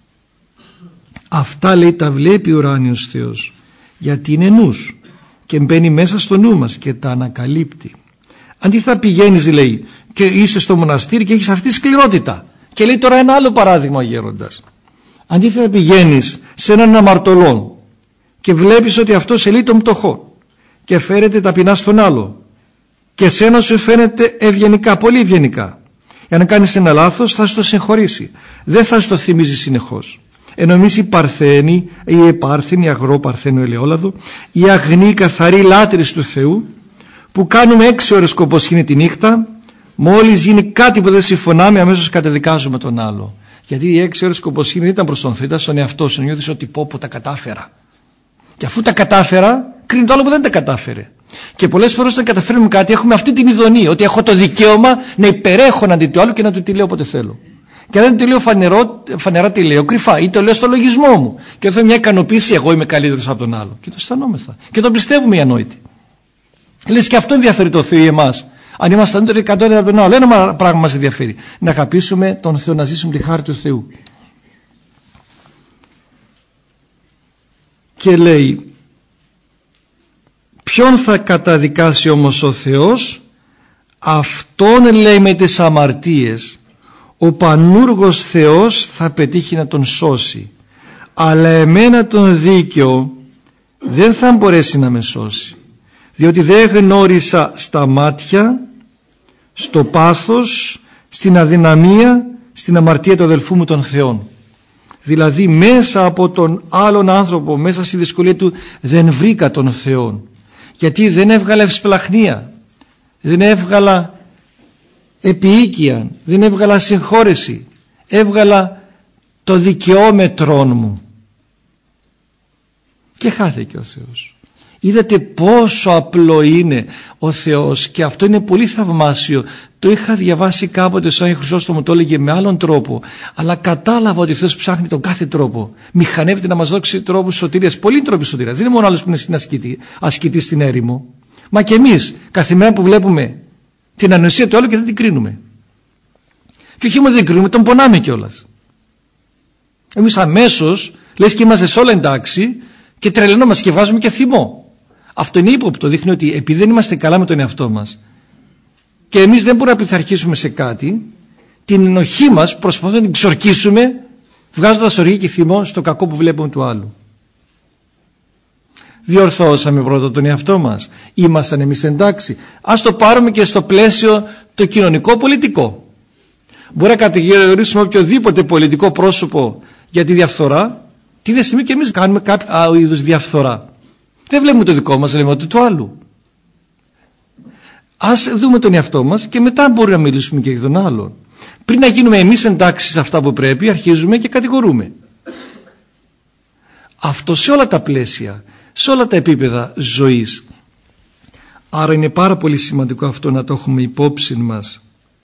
Αυτά λέει τα βλέπει ο ουράνιος Θεός, γιατί είναι νους και μπαίνει μέσα στο νου μας και τα ανακαλύπτει. Αντί θα πηγαίνεις, λέει, και είσαι στο μοναστήρι και έχεις αυτή τη σκληρότητα. Και λέει τώρα ένα άλλο παράδειγμα ο γέροντας. Αντί θα πηγαίνεις σε έναν αμαρτωλό και βλέπεις ότι αυτό σε λύει τον φτωχό και φέρεται ταπεινά στον άλλο και σένα σου φαίνεται ευγενικά, πολύ ευγενικά. Για να κάνεις ένα λάθος θα σου το συγχωρήσει. Δεν θα σου το θυμίζει συνεχώς. Ενώ εμείς οι Παρθένοι, οι Επάρθενοι, αγρό Παρθένο ελαιόλαδο, οι αγνοί καθαροί λάτρεις του Θεού, που κάνουμε 6 ώρες κομποσχήνη τη νύχτα, μόλις γίνει κάτι που δεν συμφωνάμε αμέσως καταδικάζουμε τον άλλο. Γιατί οι 6 ώρες κομποσχήνη δεν ήταν προς τον Θεό, ήταν στον εαυτό σου. Νιώθεις ότι πω τα κατάφερα. Και αφού τα κατάφερα, κρίνει το άλλο που δεν τα κατάφερε. Και πολλές φορές όταν καταφέρνουμε κάτι έχουμε αυτή την ειδονή, ότι έχω το δικαίωμα να υπερέχω αντί του άλλου και να του τη λέω όποτε θέλω. Και αν δεν τη λέω φανερά τη λέω κρυφά ή το λέω στο λογισμό μου. Και έχω μια ικανοποίηση, εγώ είμαι καλύτερος από τον άλλο. Και το αισθανόμεθα. Και το πιστεύουμε οι ανόητοι. Λες και αυτό ενδιαφέρει το Θεό ή εμάς. Αν είμαστε ανώτεροι 100 από τον άλλο, ένα πράγμα μας ενδιαφέρει. Να αγαπήσουμε τον Θεό, να ζήσουμε τη χάρη του Θεού. Και λέει, ποιον θα καταδικάσει όμως ο Θεός? Αυτόν, λέει, με τις αμαρτίες. Ο πανούργος Θεός θα πετύχει να τον σώσει. Αλλά εμένα τον δίκαιο δεν θα μπορέσει να με σώσει. Διότι δεν γνώρισα στα μάτια στο πάθος, στην αδυναμία, στην αμαρτία του αδελφού μου των θεών. Δηλαδή μέσα από τον άλλον άνθρωπο, μέσα στη δυσκολία του δεν βρήκα τον Θεό. Γιατί δεν έβγαλα ευσπλαχνία, δεν έβγαλα επιοίκεια, δεν έβγαλα συγχώρεση, έβγαλα το δικαιόμετρον μου. Και χάθηκε ο Θεός. Είδατε πόσο απλό είναι ο Θεός, και αυτό είναι πολύ θαυμάσιο. Το είχα διαβάσει κάποτε, σαν ο Χρυσόστομο το έλεγε με άλλον τρόπο, αλλά κατάλαβα ότι ο Θεός ψάχνει τον κάθε τρόπο. Μηχανεύεται να μας δώσει τρόπους σωτηρίας. Πολλοί τρόποι σωτηρίας. Δεν είναι μόνο άλλος που είναι στην ασκητή στην έρημο. Μα και εμείς καθημερινά που βλέπουμε την ανοησία του άλλου και δεν την κρίνουμε. Και όχι μόνο δεν την κρίνουμε, τον πονάμε κιόλας. Εμείς αμέσως λες και είμαστε σε όλα εντάξει και τρελαινόμαστε και βγάζουμε και θυμό. Αυτό είναι ύποπτο, δείχνει ότι επειδή δεν είμαστε καλά με τον εαυτό μας και εμείς δεν μπορούμε να πειθαρχήσουμε σε κάτι, την ενοχή μας προσπαθούμε να την ξορκίσουμε βγάζοντας οργή και θυμό στο κακό που βλέπουμε του άλλου. Διορθώσαμε πρώτα τον εαυτό μας, ήμασταν εμείς εντάξει? Ας το πάρουμε και στο πλαίσιο το κοινωνικό πολιτικό. Μπορεί να κατηγορήσουμε οποιοδήποτε πολιτικό πρόσωπο για τη διαφθορά, τη ίδια στιγμή και εμείς κάνουμε κάποιο είδους διαφθορά. Δεν βλέπουμε το δικό μας, λέμε ότι του άλλου. Ας δούμε τον εαυτό μας και μετά μπορούμε να μιλήσουμε και για τον άλλον. Πριν να γίνουμε εμείς εντάξει σε αυτά που πρέπει, αρχίζουμε και κατηγορούμε. Αυτό σε όλα τα πλαίσια, σε όλα τα επίπεδα ζωής. Άρα είναι πάρα πολύ σημαντικό αυτό να το έχουμε υπόψη μας.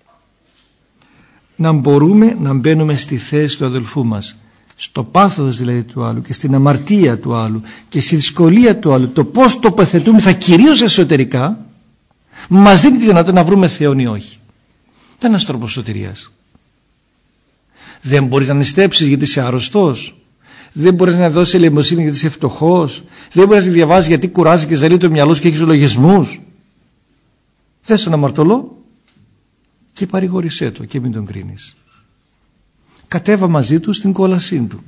Να μπορούμε να μπαίνουμε στη θέση του αδελφού μας, στο πάθος δηλαδή του άλλου και στην αμαρτία του άλλου και στη δυσκολία του άλλου. Το πώς τοποθετούμε κυρίως εσωτερικά μας δίνει τη δυνατότητα να βρούμε Θεόν ή όχι. Δεν είναι ένας τρόπος σωτηρίας. Δεν μπορείς να νηστέψεις γιατί είσαι άρρωστος. Δεν μπορείς να δώσεις ελεημοσύνη γιατί είσαι φτωχός. Δεν μπορείς να διαβάσεις γιατί κουράζει και ζαλεί το μυαλό σου και έχεις λογισμούς. Θες τον αμαρτωλό και παρηγόρησέ το και μην τον κρίνεις. Κατέβα μαζί του στην κόλασή του.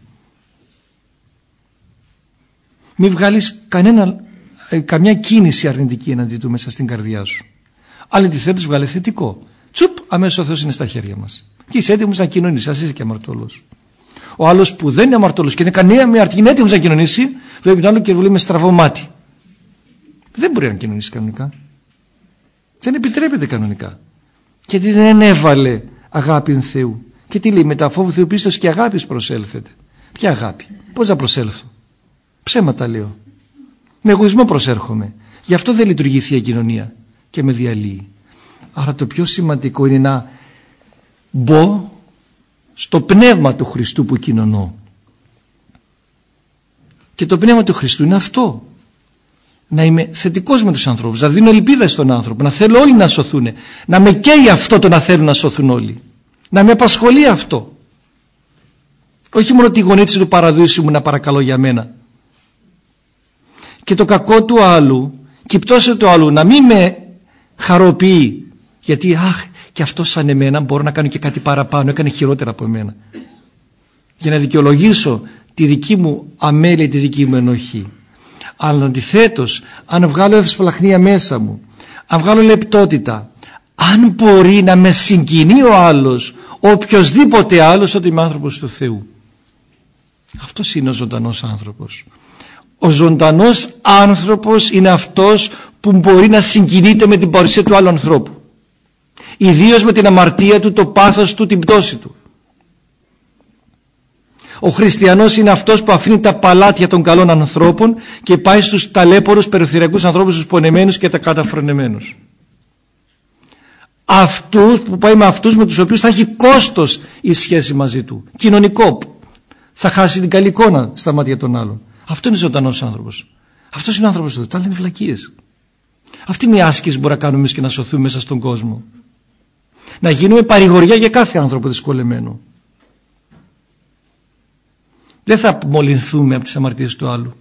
Μην βγάλεις καμιά κίνηση αρνητική εναντί του μέσα στην καρδιά σου. Αν αντιθέτως βγάλε θετικό. Τσουπ, αμέσως ο Θεός είναι στα χέρια μας. Και είσαι έτοιμος να κοινωνήσεις, ας είσαι και αμαρτωλός. Ο άλλος που δεν είναι αμαρτωλός και είναι κανένα με αρτή, είναι έτοιμος να κοινωνήσει, βλέπει τον άλλο και βλέπει με στραβό μάτι. Δεν μπορεί να κοινωνήσει κανονικά. Δεν επιτρέπεται κανονικά. Γιατί δεν έβαλε αγάπη Θεού. Και τι λέει, μετά φόβου Θεού πίστος και αγάπης προσέλθετε. Ποια αγάπη, πώς να προσέλθω? Ψέματα λέω. Με εγωισμό προσέρχομαι. Γι' αυτό δεν λειτουργεί η Θεία Κοινωνία και με διαλύει. Άρα το πιο σημαντικό είναι να μπω στο πνεύμα του Χριστού που κοινωνώ. Και το πνεύμα του Χριστού είναι αυτό. Να είμαι θετικός με τους ανθρώπους, να δίνω ελπίδα στον άνθρωπο, να θέλω όλοι να σωθούν, να με καίει αυτό το να θέλουν να σωθούν όλοι, να με απασχολεί αυτό. Όχι μόνο τη γονίτιση του παραδείσου μου να παρακαλώ για μένα. Και το κακό του άλλου και η πτώση του άλλου να μην με χαροποιεί, γιατί και αυτό σαν εμένα μπορώ να κάνω και κάτι παραπάνω, έκανε χειρότερα από εμένα, για να δικαιολογήσω τη δική μου αμέλεια, τη δική μου ενοχή. Αλλά αντιθέτως, αν βγάλω ευσπλαχνία μέσα μου, αν βγάλω λεπτότητα, αν μπορεί να με συγκινεί ο άλλος, οποιοσδήποτε άλλος, τότε είμαι άνθρωπος του Θεού. Αυτός είναι ο ζωντανός άνθρωπος. Ο ζωντανός άνθρωπος είναι αυτός που μπορεί να συγκινείται με την παρουσία του άλλου ανθρώπου. Ιδίως με την αμαρτία του, το πάθος του, την πτώση του. Ο χριστιανός είναι αυτός που αφήνει τα παλάτια των καλών ανθρώπων και πάει στους ταλέπορους περιφερειακούς ανθρώπους, στους πονεμένους και τα καταφρονεμένους. Αυτούς που πάει με αυτούς με τους οποίους θα έχει κόστος η σχέση μαζί του. Κοινωνικό. Θα χάσει την καλή εικόνα στα μάτια των άλλων. Αυτό είναι ζωντανός άνθρωπος. Αυτός είναι ο άνθρωπος του. Τα λένε βλακίες. Αυτή είναι η άσκηση που μπορούμε να κάνουμε εμείς και να σωθούμε μέσα στον κόσμο. Να γίνουμε παρηγοριά για κάθε άνθρωπο δυσκολεμένο. Δεν θα μολυνθούμε από τις αμαρτίες του άλλου.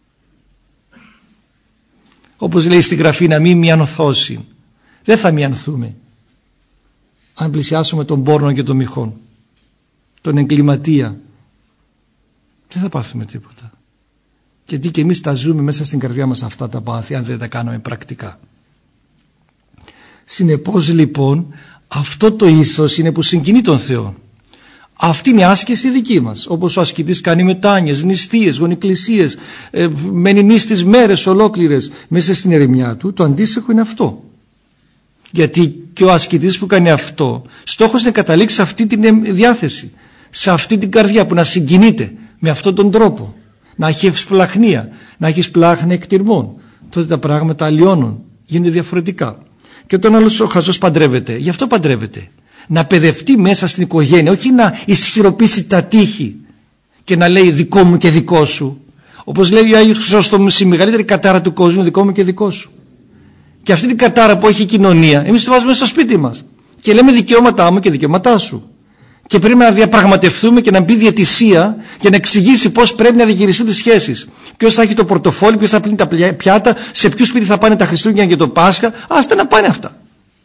Όπως λέει στη Γραφή, να μην μιανθώσει. Δεν θα μιανθούμε αν πλησιάσουμε τον πόρνο και τον μοιχόν, τον εγκληματία. Δεν θα πάθουμε τίποτα. Γιατί και εμείς τα ζούμε μέσα στην καρδιά μας αυτά τα πάθη, αν δεν τα κάνουμε πρακτικά. Συνεπώς λοιπόν αυτό το ήθος είναι που συγκινεί τον Θεό. Αυτή είναι η άσκηση δική μας. Όπως ο ασκητής κάνει μετάνοιες, νηστείες, γονικλησίες, μένει νήστης μέρες ολόκληρες μέσα στην ερημιά του, το αντίστοιχο είναι αυτό. Γιατί και ο ασκητής που κάνει αυτό, στόχος είναι να καταλήξει σε αυτή τη διάθεση, σε αυτή την καρδιά που να συγκινείται με αυτόν τον τρόπο, να έχει ευσπλαχνία, να έχει σπλάχνη εκτιρμών. Τότε τα πράγματα αλλοιώνουν, γίνονται διαφορετικά. Και όταν άλλος ο χαζός παντρεύεται, γι' αυτό παντρεύεται. Να παιδευτεί μέσα στην οικογένεια, όχι να ισχυροποιήσει τα τείχη και να λέει δικό μου και δικό σου. Όπως λέει ο Άγιος Χρυσόστομος, η μεγαλύτερη κατάρα του κόσμου, δικό μου και δικό σου. Και αυτή την κατάρα που έχει η κοινωνία, εμείς τη βάζουμε στο σπίτι μας και λέμε δικαιώματά μου και δικαιώματά σου. Και πρέπει να διαπραγματευτούμε και να μπει διαιτησία και να εξηγήσει πώς πρέπει να διαχειριστούν τις σχέσεις. Ποιος θα έχει το πορτοφόλι, ποιος θα πλύνει τα πιάτα, σε ποιο σπίτι θα πάνε τα Χριστούγεννα και το Πάσχα. Άστε να πάνε αυτά.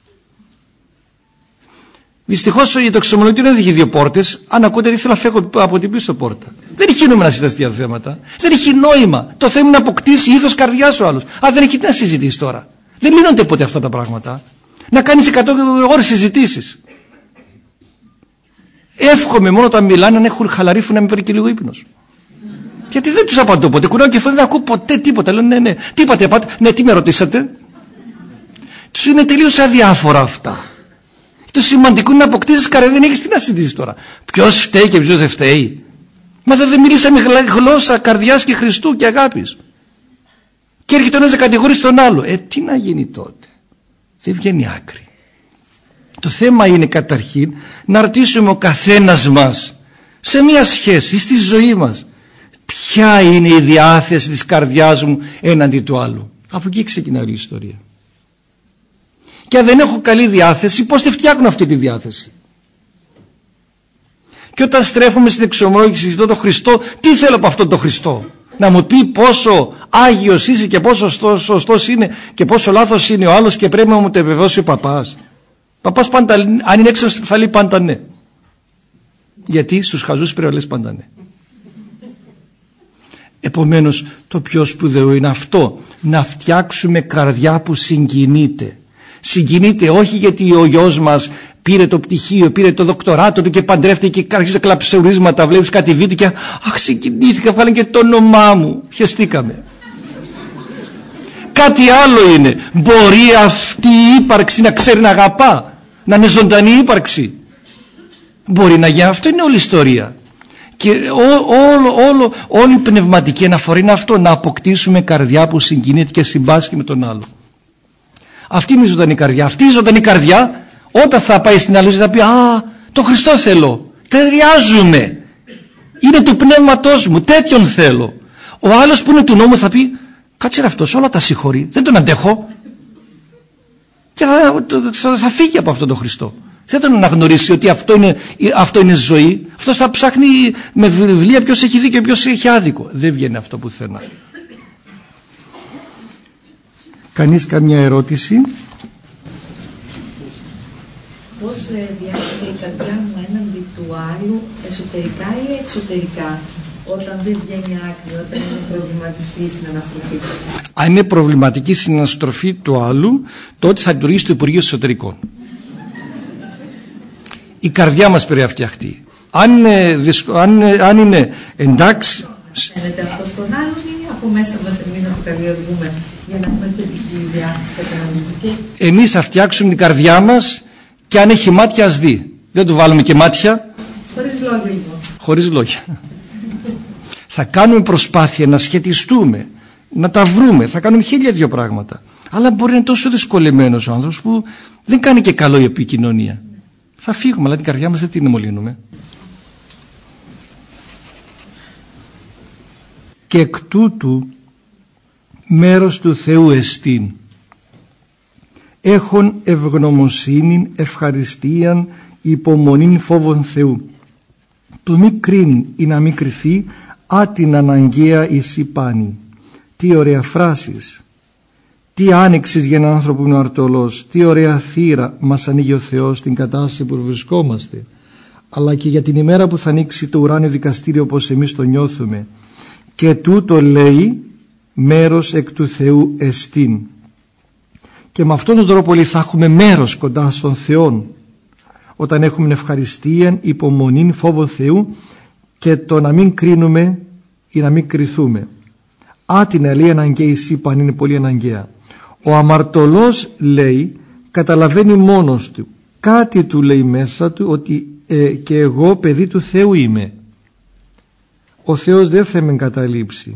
Δυστυχώς το εξομολογητήριο δεν έχει δύο πόρτες. Αν ακούτε, ήθελα να φεύγω από την πίσω πόρτα. Δεν έχει νόημα να συζητάς τέτοια θέματα. Δεν έχει νόημα. Το θέμα είναι να αποκτήσει ήθος καρδιάς ο άλλος. Αν δεν έχει τι να συζητήσει τώρα. Δεν λύνονται ποτέ αυτά τα πράγματα. Να κάνεις 100 ώρες συζητήσεις. Εύχομαι μόνο όταν μιλάνε να έχουν χαλαρή να μην παίρνει και λίγο ύπνος. Γιατί δεν τους απαντώ ποτέ. Κουνάω και δεν ακούω ποτέ τίποτα. Λέω ναι. Τι είπατε, ναι, τι με ρωτήσατε. Τους είναι τελείως αδιάφορα αυτά. Το σημαντικό είναι να αποκτήσεις καρδιά, δεν έχεις τι να συζητήσεις τώρα. Ποιος φταίει και ποιος δεν φταίει. Μα δεν μιλήσαμε γλώσσα καρδιάς και Χριστού και αγάπης. Και έρχεται ο ένας να κατηγορήσει τον άλλο. Τι να γίνει τότε. Δεν βγαίνει άκρη. Το θέμα είναι καταρχήν να ρωτήσουμε ο καθένας μας σε μια σχέση, στη ζωή μας, ποια είναι η διάθεση της καρδιάς μου έναντι του άλλου. Από εκεί ξεκινάει η ιστορία. Και αν δεν έχω καλή διάθεση, πώς τη φτιάχνω αυτή τη διάθεση. Και όταν στρέφουμε στην εξομολόγηση ζητώ τον Χριστό, τι θέλω από αυτόν τον Χριστό. Να μου πει πόσο άγιος είσαι και πόσο σωστός είναι και πόσο λάθος είναι ο άλλος και πρέπει να μου το επιβεβαιώσει ο παπάς. Παπάς πάντα, αν είναι έξω θα λέει πάντα ναι. Γιατί στους χαζούς πρέπει να λες πάντα ναι. Επομένως το πιο σπουδαίο είναι αυτό, να φτιάξουμε καρδιά που συγκινείται. Συγκινείται όχι γιατί ο γιος μας πήρε το πτυχίο, πήρε το δοκτοράτο του και παντρεύτηκε και άρχισε κλαψεουρίσματα, βλέπεις κάτι βίντεο και αχ συγκινήθηκα, βάλανε και το όνομά μου, χεστήκαμε. Κάτι άλλο είναι, μπορεί αυτή η ύπαρξη να ξέρει να αγαπά, να είναι ζωντανή ύπαρξη. Μπορεί να γίνει, αυτό είναι όλη η ιστορία. Και όλη η πνευματική αναφορά είναι αυτό, να αποκτήσουμε καρδιά που συγκινείται και συμπάσχει με τον άλλο. Αυτή είναι η ζωντανή καρδιά. Αυτή η ζωντανή καρδιά όταν θα πάει στην άλλη θα πει «Α, το Χριστό θέλω, ταιριάζουμε, είναι του πνεύματός μου, τέτοιον θέλω». Ο άλλος που είναι του νόμου θα πει «Κάτσε ρε αυτός, όλα τα συγχωρεί, δεν τον αντέχω». Και θα φύγει από αυτόν τον Χριστό. Δεν τον αναγνωρίσει ότι αυτό είναι ζωή. Αυτός θα ψάχνει με βιβλία ποιος έχει δίκιο και ποιος έχει άδικο. Δεν βγαίνει αυτό πουθενά. Κανείς καμιά ερώτηση? Πώς διάγεται η καρδιά μου έναντι του άλλου, εσωτερικά ή εξωτερικά, όταν δεν βγαίνει άκρη, όταν είναι προβληματική η συναναστροφή του? Αν είναι προβληματική η συναναστροφή του άλλου, τότε θα λειτουργήσει το Υπουργείο Εσωτερικών. Η καρδιά μας πρέπει να φτιαχτεί. Αν είναι εντάξει... Φαίνεται αυτό στον άλλον ή από μέσα μας εμείς να το καλλιεργούμε για να έχουμε θετική διάθεση απέναντι? Εμείς θα φτιάξουμε την καρδιά μας και αν έχει μάτια ας δει. Δεν του βάλουμε και μάτια. Χωρίς λόγια λοιπόν. Χωρίς λόγια. Θα κάνουμε προσπάθεια να σχετιστούμε, να τα βρούμε. Θα κάνουμε 1002 πράγματα. Αλλά μπορεί να είναι τόσο δυσκολεμένος ο άνθρωπος που δεν κάνει και καλό η επικοινωνία. Θα φύγουμε, αλλά την καρδιά μας δεν την μολύνουμε. Και εκ τούτου μέρος του Θεού εστίν. Έχον ευγνωμοσύνην, ευχαριστίαν, υπομονήν, φόβον Θεού. Το μη κρίνει ή να μη κριθεί, άτιν αναγκαία εις υπάνη. Τι ωραία φράσεις, τι άνοιξης για έναν άνθρωπο που είναι αρτωλός, τι ωραία θύρα μας ανοίγει ο Θεός στην κατάσταση που βρισκόμαστε, αλλά και για την ημέρα που θα ανοίξει το ουράνιο δικαστήριο όπως εμείς το νιώθουμε. Και τούτο λέει μέρος εκ του Θεού εστίν. Και με αυτόν τον τρόπο λέει, θα έχουμε μέρος κοντά στον Θεό, όταν έχουμε ευχαριστία, υπομονή, φόβο Θεού και το να μην κρίνουμε ή να μην κριθούμε. Την αλήθεια αναγκαία είπαν, είναι πολύ αναγκαία. Ο αμαρτωλός, λέει, καταλαβαίνει μόνος του. Κάτι του λέει μέσα του ότι και εγώ παιδί του Θεού είμαι. Ο Θεός δεν θα με εγκαταλείψει.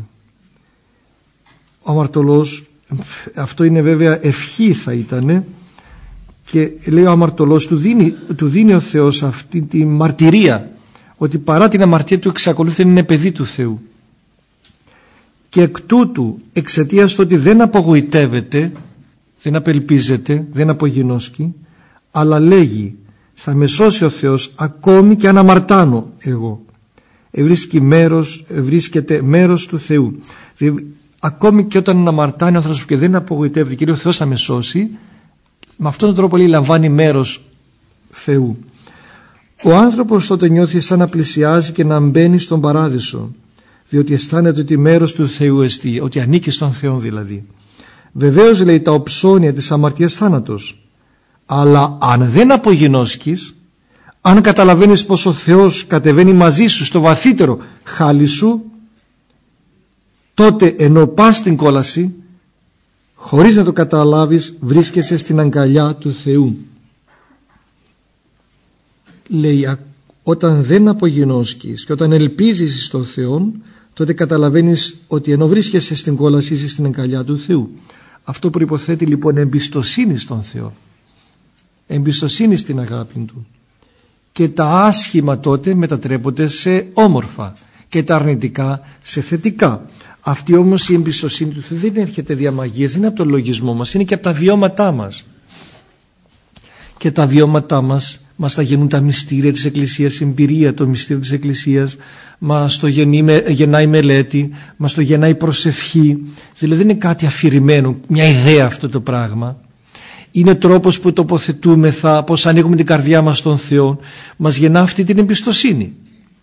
Ο αμαρτωλός, αυτό είναι βέβαια ευχή θα ήτανε, και λέει ο αμαρτωλός, του δίνει ο Θεός αυτή τη μαρτυρία ότι παρά την αμαρτία του εξακολουθεί να είναι παιδί του Θεού. Και εκ τούτου, εξαιτίας του ότι δεν απογοητεύεται, δεν απελπίζεται, δεν απογινώσκει, αλλά λέγει, θα με σώσει ο Θεός ακόμη και αν αμαρτάνω εγώ. Βρίσκεται μέρος του Θεού. Ακόμη και όταν αμαρτάνει ο άνθρωπος και δεν απογοητεύεται και λέει ο Θεός θα με σώσει, με αυτόν τον τρόπο λέει λαμβάνει μέρος Θεού. Ο άνθρωπος τότε νιώθει σαν να πλησιάζει και να μπαίνει στον παράδεισο, διότι αισθάνεται ότι μέρος του Θεού εστί, ότι ανήκει στον Θεό δηλαδή. Βεβαίως, λέει, τα οψώνια της αμαρτίας θάνατος, αλλά αν δεν απογινώσκεις, αν καταλαβαίνεις πως ο Θεός κατεβαίνει μαζί σου στο βαθύτερο χάλι σου, τότε ενώ πας στην κόλαση, χωρίς να το καταλάβεις, βρίσκεσαι στην αγκαλιά του Θεού. Λέει, όταν δεν απογινώσκεις και όταν ελπίζεις στον Θεό, τότε καταλαβαίνεις ότι ενώ βρίσκεσαι στην κόλαση, είσαι στην αγκαλιά του Θεού. Αυτό προϋποθέτει λοιπόν εμπιστοσύνη στον Θεό, εμπιστοσύνη στην αγάπη Του, και τα άσχημα τότε μετατρέπονται σε όμορφα και τα αρνητικά σε θετικά. Αυτή όμως η εμπιστοσύνη του Θεού δεν έρχεται δια μαγείας, δεν είναι από τον λογισμό μας, είναι και από τα βιώματά μας. Και τα βιώματά μας τα γεννούν τα μυστήρια της Εκκλησίας, η εμπειρία των μυστήριων της Εκκλησίας, μας το γεννάει μελέτη, μας το γεννάει προσευχή. Δηλαδή δεν είναι κάτι αφηρημένο, μια ιδέα αυτό το πράγμα. Είναι τρόπος που τοποθετούμεθα, πως ανοίγουμε την καρδιά μας στον Θεό, μας γεννά αυτή την εμπιστοσύνη,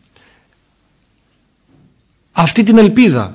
αυτή την ελπίδα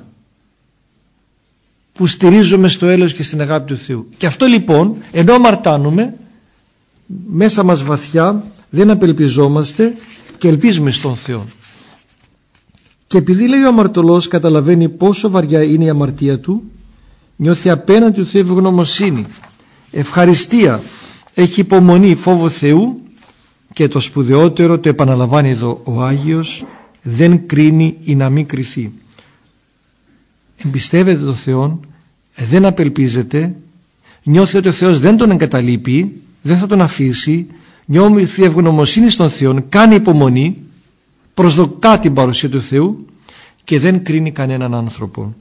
που στηρίζουμε στο έλεος και στην αγάπη του Θεού. Και αυτό λοιπόν, ενώ αμαρτάνουμε, μέσα μας βαθιά δεν απελπιζόμαστε και ελπίζουμε στον Θεό. Και επειδή, λέει, ο αμαρτωλός καταλαβαίνει πόσο βαριά είναι η αμαρτία του, νιώθει απέναντι του Θεού ευγνωμοσύνη, ευχαριστία, έχει υπομονή, φόβο Θεού, και το σπουδαιότερο, το επαναλαμβάνει εδώ ο Άγιος, δεν κρίνει ή να μην κριθεί. Εμπιστεύεται τον Θεό, δεν απελπίζεται, νιώθει ότι ο Θεός δεν τον εγκαταλείπει, δεν θα τον αφήσει, νιώθει ευγνωμοσύνη στον Θεό, κάνει υπομονή, προσδοκά την παρουσία του Θεού και δεν κρίνει κανέναν άνθρωπο.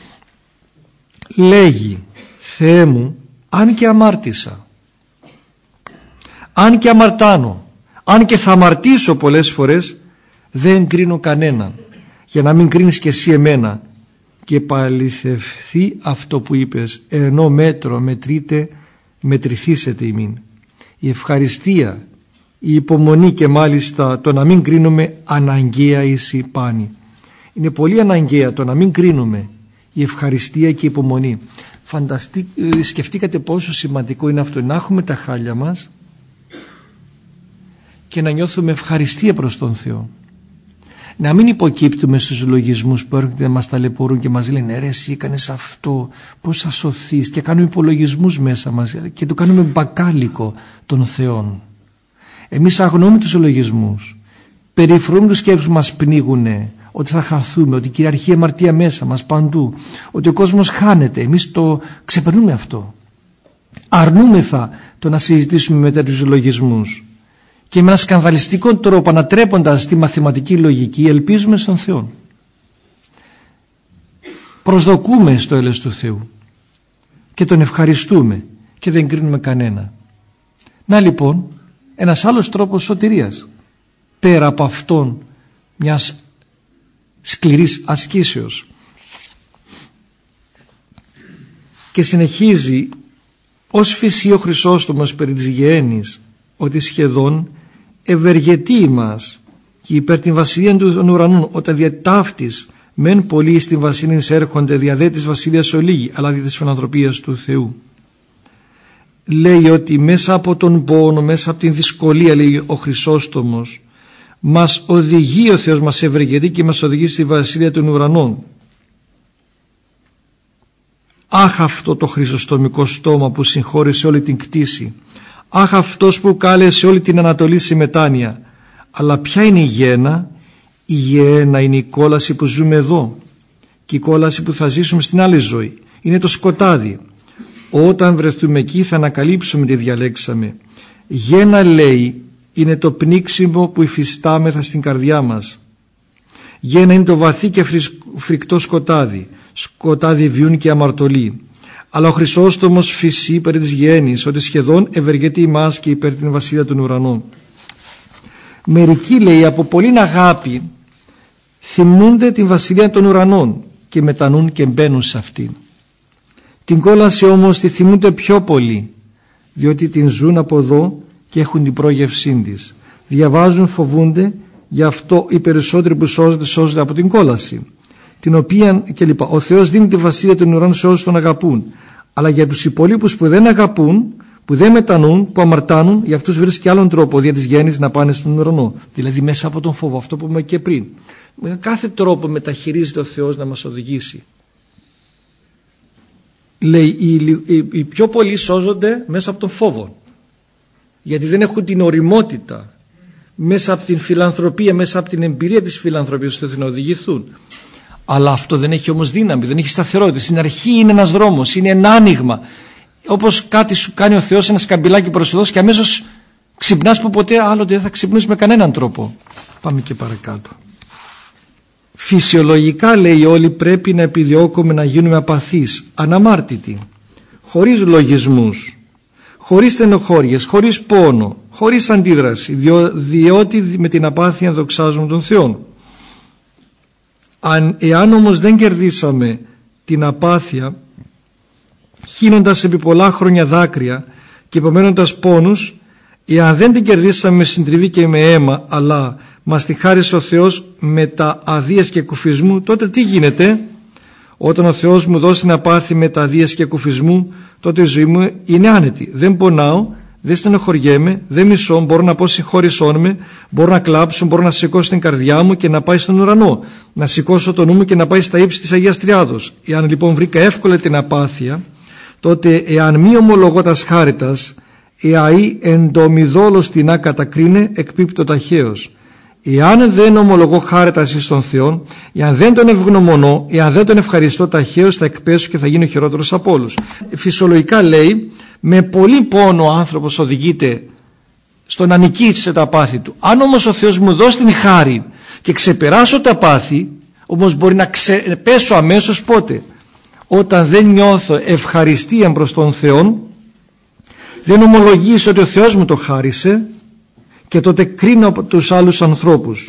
Λέγει, Θεέ μου, αν και αμάρτησα, αν και αμαρτάνω, αν και θα αμαρτήσω πολλές φορές, δεν κρίνω κανέναν, για να μην κρίνεις και εσύ εμένα, και επαληθευθεί αυτό που είπες, ενώ μέτρο μετρείτε, μετρηθήσετε ημίν. Η ευχαριστία, η υπομονή και μάλιστα το να μην κρίνουμε αναγκαία εις πάνη. Είναι πολύ αναγκαία το να μην κρίνουμε, η ευχαριστία και η υπομονή. Σκεφτήκατε πόσο σημαντικό είναι αυτό, να έχουμε τα χάλια μας και να νιώθουμε ευχαριστία προς τον Θεό. Να μην υποκύπτουμε στους λογισμούς που έρχονται να μας ταλαιπωρούν και μας λένε ρε εσύ έκανες αυτό, πώς θα σωθείς, και κάνουμε υπολογισμούς μέσα μας και το κάνουμε μπακάλικο των Θεών. Εμείς αγνοούμε τους λογισμούς, περιφρονούμε τους σκέψεις που μας πνίγουνε, ότι θα χαθούμε, ότι κυριαρχεί η αμαρτία μέσα μας παντού, ότι ο κόσμος χάνεται. Εμείς το ξεπερνούμε αυτό. Αρνούμεθα το να συζητήσουμε με τέτοιους λογισμούς. Και με ένα σκανδαλιστικό τρόπο, ανατρέποντας τη μαθηματική λογική, ελπίζουμε στον Θεό. Προσδοκούμε στο έλεος του Θεού και τον ευχαριστούμε και δεν κρίνουμε κανένα. Να λοιπόν, ένας άλλος τρόπος σωτηρίας, πέρα από αυτόν μιας σκληρής ασκήσεως. Και συνεχίζει, ως φυσί ο Χρυσόστομος περί της γεένης, ότι σχεδόν ευεργετεί μας και υπέρ την βασιλεία των ουρανών, όταν διατάφτης μεν πολλοί στην βασιλεία έρχονται, διαδέ της βασιλείας ολίγοι, αλλά δι της φιλανθρωπίας του Θεού. λέει ότι μέσα από τον πόνο, μέσα από την δυσκολία, λέει ο Χρυσόστομος, μας οδηγεί ο Θεός, μας ευεργετεί και μας οδηγεί στη βασιλεία των ουρανών. Αχ, αυτό το χρυσοστομικό στόμα που συγχώρεσε όλη την κτήση. Αχ, αυτός που κάλεσε όλη την Ανατολή σε μετάνοια. Αλλά ποια είναι η γέννα? Η γέννα είναι η κόλαση που ζούμε εδώ και η κόλαση που θα ζήσουμε στην άλλη ζωή. Είναι το σκοτάδι. Όταν βρεθούμε εκεί θα ανακαλύψουμε τι διαλέξαμε. Γέννα, λέει, είναι το πνίξιμο που υφιστάμεθα στην καρδιά μας. Γέννα είναι το βαθύ και φρικτό σκοτάδι. Σκοτάδι βιούν και αμαρτωλοί. Αλλά ο Χρυσόστομος φυσεί περί της γέννης, ότι σχεδόν ευεργετεί εμάς και υπέρ την βασιλεία των ουρανών. Μερικοί, λέει, από πολλήν αγάπη θυμούνται την βασιλεία των ουρανών και μετανούν και μπαίνουν σε αυτήν. Την κόλαση όμως τη θυμούνται πιο πολύ, διότι την ζουν από εδώ και έχουν την πρόγευσή της. Διαβάζουν, φοβούνται, γι' αυτό οι περισσότεροι που σώζονται από την κόλαση, την οποία κλπ. Ο Θεός δίνει τη βασιλεία των ουρανών σε όσους τον αγαπούν, αλλά για τους υπολείπους που δεν αγαπούν, που δεν μετανούν, που αμαρτάνουν, για αυτούς βρίσκει άλλον τρόπο δια της γέννης να πάνε στον ουρανό. Δηλαδή μέσα από τον φόβο, αυτό που είπαμε και πριν. Με κάθε τρόπο μεταχειρίζεται ο Θεός να μας οδηγήσει. Λέει, οι πιο πολλοί σώζονται μέσα από τον φόβο, γιατί δεν έχουν την ωριμότητα μέσα από την φιλανθρωπία, μέσα από την εμπειρία της φιλανθρωπίας ώστε να οδηγηθούν. Αλλά αυτό δεν έχει όμως δύναμη, δεν έχει σταθερότητα. Στην αρχή είναι ένας δρόμος, είναι ένα άνοιγμα. Όπως κάτι σου κάνει ο Θεός, ένα σκαμπιλάκι προς εδώ και αμέσως ξυπνάς που ποτέ άλλοτε δεν θα ξυπνήσεις με κανέναν τρόπο. Πάμε και παρακάτω. Φυσιολογικά, λέει, όλοι πρέπει να επιδιώκουμε να γίνουμε απαθείς, αναμάρτητοι, χωρίς λογισμούς, χωρίς στενοχώριες, χωρίς πόνο, χωρίς αντίδραση, διότι με την απάθεια δοξάζουμε τον Θεό. Εάν όμως δεν κερδίσαμε την απάθεια, χύνοντας επί πολλά χρόνια δάκρυα και υπομένοντας πόνους, εάν δεν την κερδίσαμε με συντριβή και με αίμα, αλλά μας τη χάρισε ο Θεός με τα αδείας και κουφισμού, τότε τι γίνεται? Όταν ο Θεός μου δώσει την απάθεια με τα αδείας και κουφισμού, τότε η ζωή μου είναι άνετη. Δεν πονάω, δεν στενοχωριέμαι, δεν μισώ, μπορώ να πω συγχώρησόν με, μπορώ να κλάψω, μπορώ να σηκώσω την καρδιά μου και να πάει στον ουρανό, να σηκώσω το νου μου και να πάει στα ύψη της Αγίας Τριάδος. Εάν λοιπόν βρήκα εύκολα την απάθεια, τότε εάν μη ομολογώ τας χάριτας, εαΐ εντομιδόλος την κατακρίνε, εκπίπτω ταχαίως. Εάν δεν ομολογώ χάριτας εις τον Θεό, εάν δεν τον ευγνωμονώ, εάν δεν τον ευχαριστώ, ταχαίως θα εκπέσω και θα γίνω χειρότερος από όλους. Φυσιολογικά, λέει, με πολύ πόνο ο άνθρωπος οδηγείται στο να νικήσει τα πάθη του. Αν όμως ο Θεός μου δώσει την χάρη και ξεπεράσω τα πάθη, όμως μπορεί να πέσω αμέσως πότε? Όταν δεν νιώθω ευχαριστία προς τον Θεό, δεν ομολογήσω ότι ο Θεός μου το χάρισε, και τότε κρίνω από τους άλλους ανθρώπους.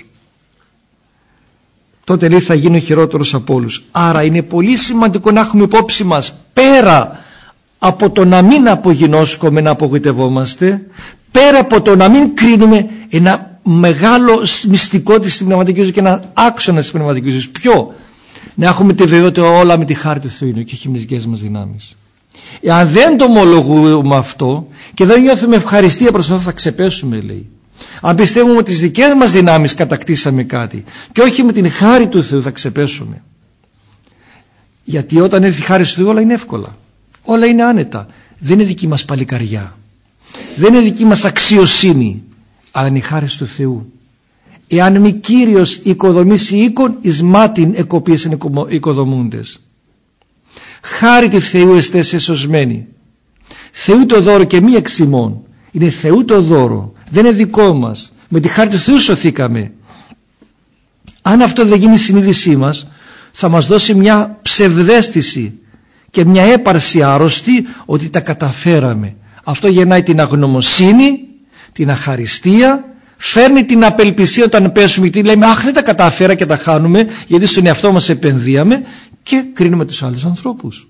Τότε, λέει, θα γίνω χειρότερος από όλους. Άρα είναι πολύ σημαντικό να έχουμε υπόψη μας, πέρα από το να μην απογινώσκουμε, να απογοητευόμαστε, πέρα από το να μην κρίνουμε, ένα μεγάλο μυστικό της πνευματικής ζωής και ένα άξονα της πνευματικής ζωής. Ποιο? Να έχουμε τη βεβαιότητα όλα με τη χάρη του Θεού και όχι με τις δικές μας δυνάμεις. Εάν δεν το ομολογούμε αυτό και δεν νιώθουμε ευχαριστία προς αυτό, θα ξεπέσουμε, λέει. Αν πιστεύουμε ότι τις δικές μας δυνάμεις κατακτήσαμε κάτι και όχι με την χάρη του Θεού, θα ξεπέσουμε. Γιατί όταν έρθει η χάρη του Θεού όλα είναι εύκολα, όλα είναι άνετα. Δεν είναι δική μας παλικαριά, δεν είναι δική μας αξιοσύνη, αλλά είναι η χάρη του Θεού. Εάν μη Κύριος οικοδομήσει οίκον, εις μάτιν εκοπίεσεν οικοδομούντες. Χάρη του Θεού εστές εσωσμένοι. Θεού το δώρο και μη εξημών. Είναι Θεού το δώρο, δεν είναι δικό μας. Με τη χάρη του Θεού σωθήκαμε. Αν αυτό δεν γίνει η συνείδησή μας, θα μας δώσει μια ψευδαίσθηση και μια έπαρση άρρωστη ότι τα καταφέραμε. Αυτό γεννάει την αγνωμοσύνη, την αχαριστία, φέρνει την απελπισία όταν πέσουμε, γιατί λέμε αχ, δεν τα καταφέρα και τα χάνουμε, γιατί στον εαυτό μας επενδύαμε, και κρίνουμε τους άλλους ανθρώπους.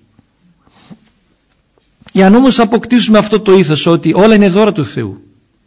Εάν όμως αποκτήσουμε αυτό το ήθος ότι όλα είναι δώρα του Θεού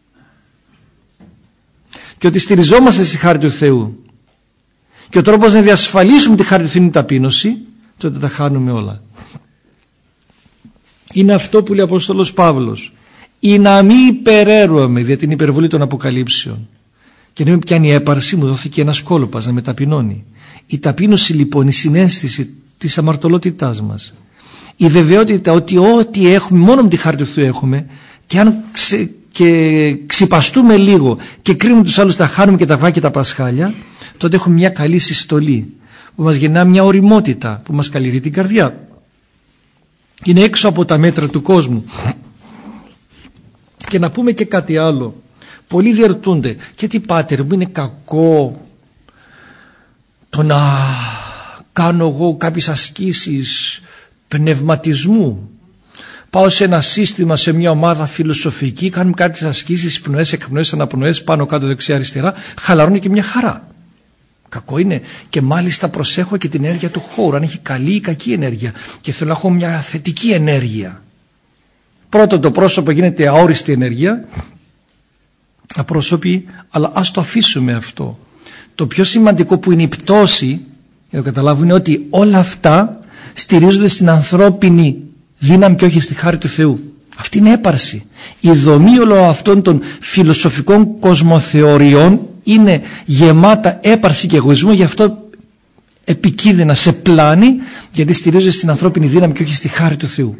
και ότι στηριζόμαστε στη χάρη του Θεού και ο τρόπος να διασφαλίσουμε τη χάρη του Θεού είναι η ταπείνωση, τότε τα χάνουμε όλα. είναι αυτό που λέει ο Απόστολος Παύλος, ή να μην υπεραίρομαι δια την υπερβολή των αποκαλύψεων. Και να μην πιάνει έπαρση, μου δόθηκε ένας κόλπας να με ταπεινώνει. Η ταπείνωση λοιπόν, η συναίσθηση της αμαρτωλότητάς μας, η βεβαιότητα ότι ό,τι έχουμε μόνο με τη χάρη του Θεού έχουμε, και αν ξυπαστούμε λίγο και κρίνουμε τους άλλους, τα χάνουμε και τα βά και τα πασχάλια, τότε έχουμε μια καλή συστολή που μας γεννά μια ωριμότητα που μας καλλιεργεί την καρδιά. Είναι έξω από τα μέτρα του κόσμου. Και να πούμε και κάτι άλλο. Πολλοί διερωτούνται, γιατί πάτερ μου είναι κακό το να κάνω εγώ κάποιες ασκήσεις πνευματισμού? Πάω σε ένα σύστημα, σε μια ομάδα φιλοσοφική, κάνουμε κάποιες ασκήσεις, πνοές, εκπνοές, αναπνοές, πάνω κάτω, δεξιά, αριστερά, χαλαρώνει και μια χαρά. Κακό είναι? Και μάλιστα προσέχω και την ενέργεια του χώρου, αν έχει καλή ή κακή ενέργεια, και θέλω να έχω μια θετική ενέργεια. Πρώτον, το πρόσωπο γίνεται αόριστη ενέργεια, απρόσωπη, αλλά ας το αφήσουμε αυτό. Το πιο σημαντικό που είναι η πτώση, για να το καταλάβουν, είναι ότι όλα αυτά στηρίζονται στην ανθρώπινη δύναμη και όχι στη χάρη του Θεού. Αυτή είναι έπαρση. Η δομή όλων αυτών των φιλοσοφικών κοσμοθεωριών είναι γεμάτα έπαρση και εγωισμό, γι' αυτό επικίνδυνα σε πλάνη, γιατί στηρίζονται στην ανθρώπινη δύναμη και όχι στη χάρη του Θεού.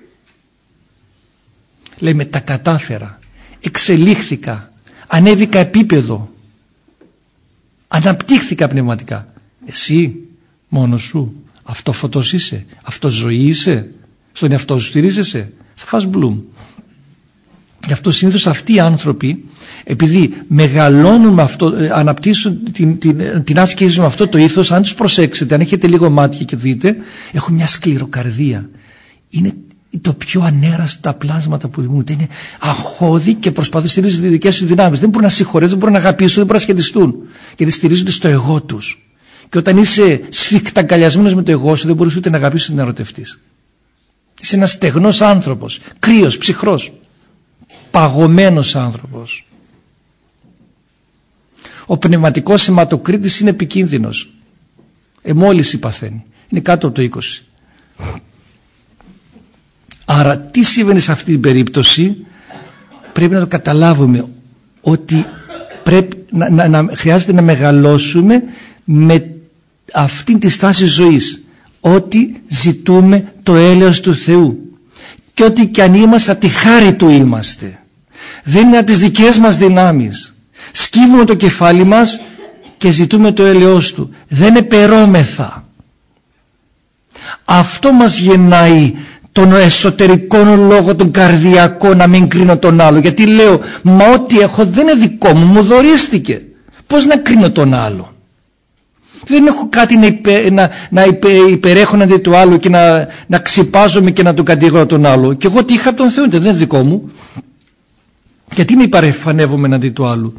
Λέμε τα κατάφερα, εξελίχθηκα, ανέβηκα επίπεδο, αναπτύχθηκα πνευματικά. Εσύ μόνος σου αυτόφωτος είσαι, αυτοζωή είσαι, στον εαυτό σου στηρίζεσαι, θα φας μπλουμ. Γι' αυτό συνήθως αυτοί οι άνθρωποι, επειδή μεγαλώνουν με αυτό, αναπτύσσουν την άσκηση με αυτό το ήθος, αν τους προσέξετε, αν έχετε λίγο μάτια και δείτε, έχουν μια σκληροκαρδία. Είναι το πιο ανέραστα πλάσματα που δημιουργούνται. Είναι αχώδη και προσπαθούν να στηρίζουν τις δικές τους δυνάμεις. Δεν μπορούν να συγχωρέσουν, δεν μπορούν να αγαπήσουν, δεν μπορούν να σχετιστούν. Γιατί στηρίζονται στο εγώ τους. Και όταν είσαι σφιχταγκαλιασμένος με το εγώ σου, δεν μπορείς ούτε να αγαπήσεις ούτε να ερωτευτείς. Είσαι ένας στεγνός άνθρωπος, κρύος, ψυχρός, παγωμένος άνθρωπος. Ο πνευματικός αιματοκρίτης είναι επικίνδυνος. Εμόλυση παθαίνει. Είναι κάτω από το 20. Άρα τι συμβαίνει σε αυτή την περίπτωση? Πρέπει να το καταλάβουμε ότι πρέπει χρειάζεται να μεγαλώσουμε με αυτή τη στάση ζωής, ότι ζητούμε το έλεος του Θεού και ότι κι αν είμαστε από τη χάρη Του είμαστε, δεν είναι από τις δικές μας δυνάμεις. Σκύβουμε το κεφάλι μας και ζητούμε το έλεος Του, δεν επερώμεθα. Αυτό μας γεννάει τον εσωτερικό λόγο, τον καρδιακό, να μην κρίνω τον άλλο. Γιατί λέω, μα ό,τι έχω δεν είναι δικό μου, μου δωρίστηκε. Πώς να κρίνω τον άλλο? Δεν έχω κάτι να υπερέχω αντί του άλλου και να ξυπάζομαι και να τον κατηγορώ τον άλλο. Και εγώ τι είχα από τον Θεό, δεν είναι δικό μου. Γιατί με υπερεφανεύομαι αντί του άλλου?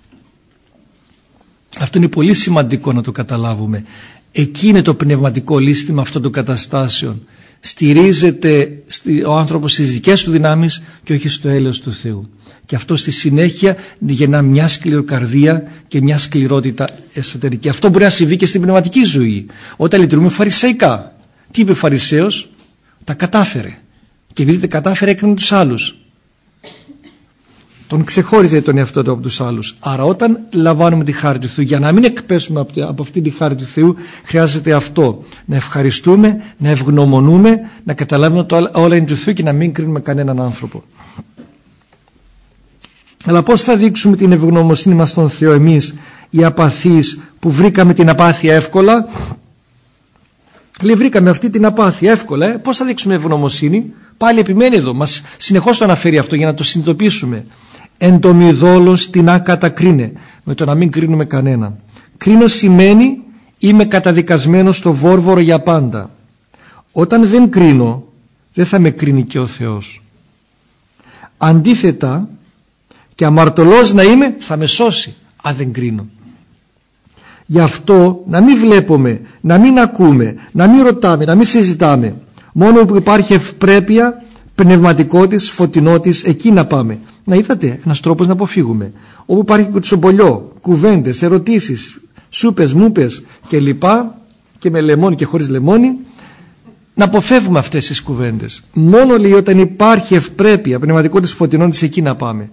Αυτό είναι πολύ σημαντικό να το καταλάβουμε. Εκεί είναι το πνευματικό λύστημα αυτών των καταστάσεων. Στηρίζεται ο άνθρωπος στις δικές του δυνάμεις και όχι στο έλεος του Θεού. Και αυτό στη συνέχεια γεννά μια σκληροκαρδία και μια σκληρότητα εσωτερική. Αυτό μπορεί να συμβεί και στην πνευματική ζωή. Όταν λειτουργούμε φαρισαϊκά. Τι είπε ο Φαρισαίος? Τα κατάφερε. Και επειδή τα κατάφερε έκρινε τους άλλους. Τον ξεχώριζε τον εαυτό του από τους άλλους. Άρα όταν λαμβάνουμε τη χάρη του Θεού, για να μην εκπέσουμε από αυτή τη χάρη του Θεού, χρειάζεται αυτό. Να ευχαριστούμε, να ευγνωμονούμε, να καταλάβουμε ότι όλα είναι του Θεού και να μην κρίνουμε κανέναν άνθρωπο. Αλλά πώς θα δείξουμε την ευγνωμοσύνη μας στον Θεό εμείς οι απαθείς που βρήκαμε την απάθεια εύκολα? Λέει, βρήκαμε αυτή την απάθεια εύκολα. Πώς θα δείξουμε ευγνωμοσύνη? Πάλι επιμένει εδώ, μας συνεχώς το αναφέρει αυτό για να το συνειδητοποιήσουμε. Εν το μηδόλος την ακατακρίνε, με το να μην κρίνουμε κανέναν. Κρίνω σημαίνει είμαι καταδικασμένος στο βόρβορο για πάντα. Όταν δεν κρίνω, δεν θα με κρίνει και ο Θεός. Αντίθετα, και αμαρτωλός να είμαι, θα με σώσει αν δεν κρίνω. Γι' αυτό να μην βλέπουμε, να μην ακούμε, να μην ρωτάμε, να μην συζητάμε. Μόνο που υπάρχει ευπρέπεια, πνευματικότης, φωτεινότης, εκεί να πάμε. Να είδατε, ένας τρόπος να αποφύγουμε. Όπου υπάρχει κουτσομπολιό, κουβέντες, ερωτήσεις, σούπες, μούπες κλπ. Και με λεμόνι και χωρίς λεμόνι, να αποφεύγουμε αυτές τις κουβέντες. Μόνο, λέει, όταν υπάρχει ευπρέπεια, πνευματικότητας φωτεινότητας, εκεί να πάμε.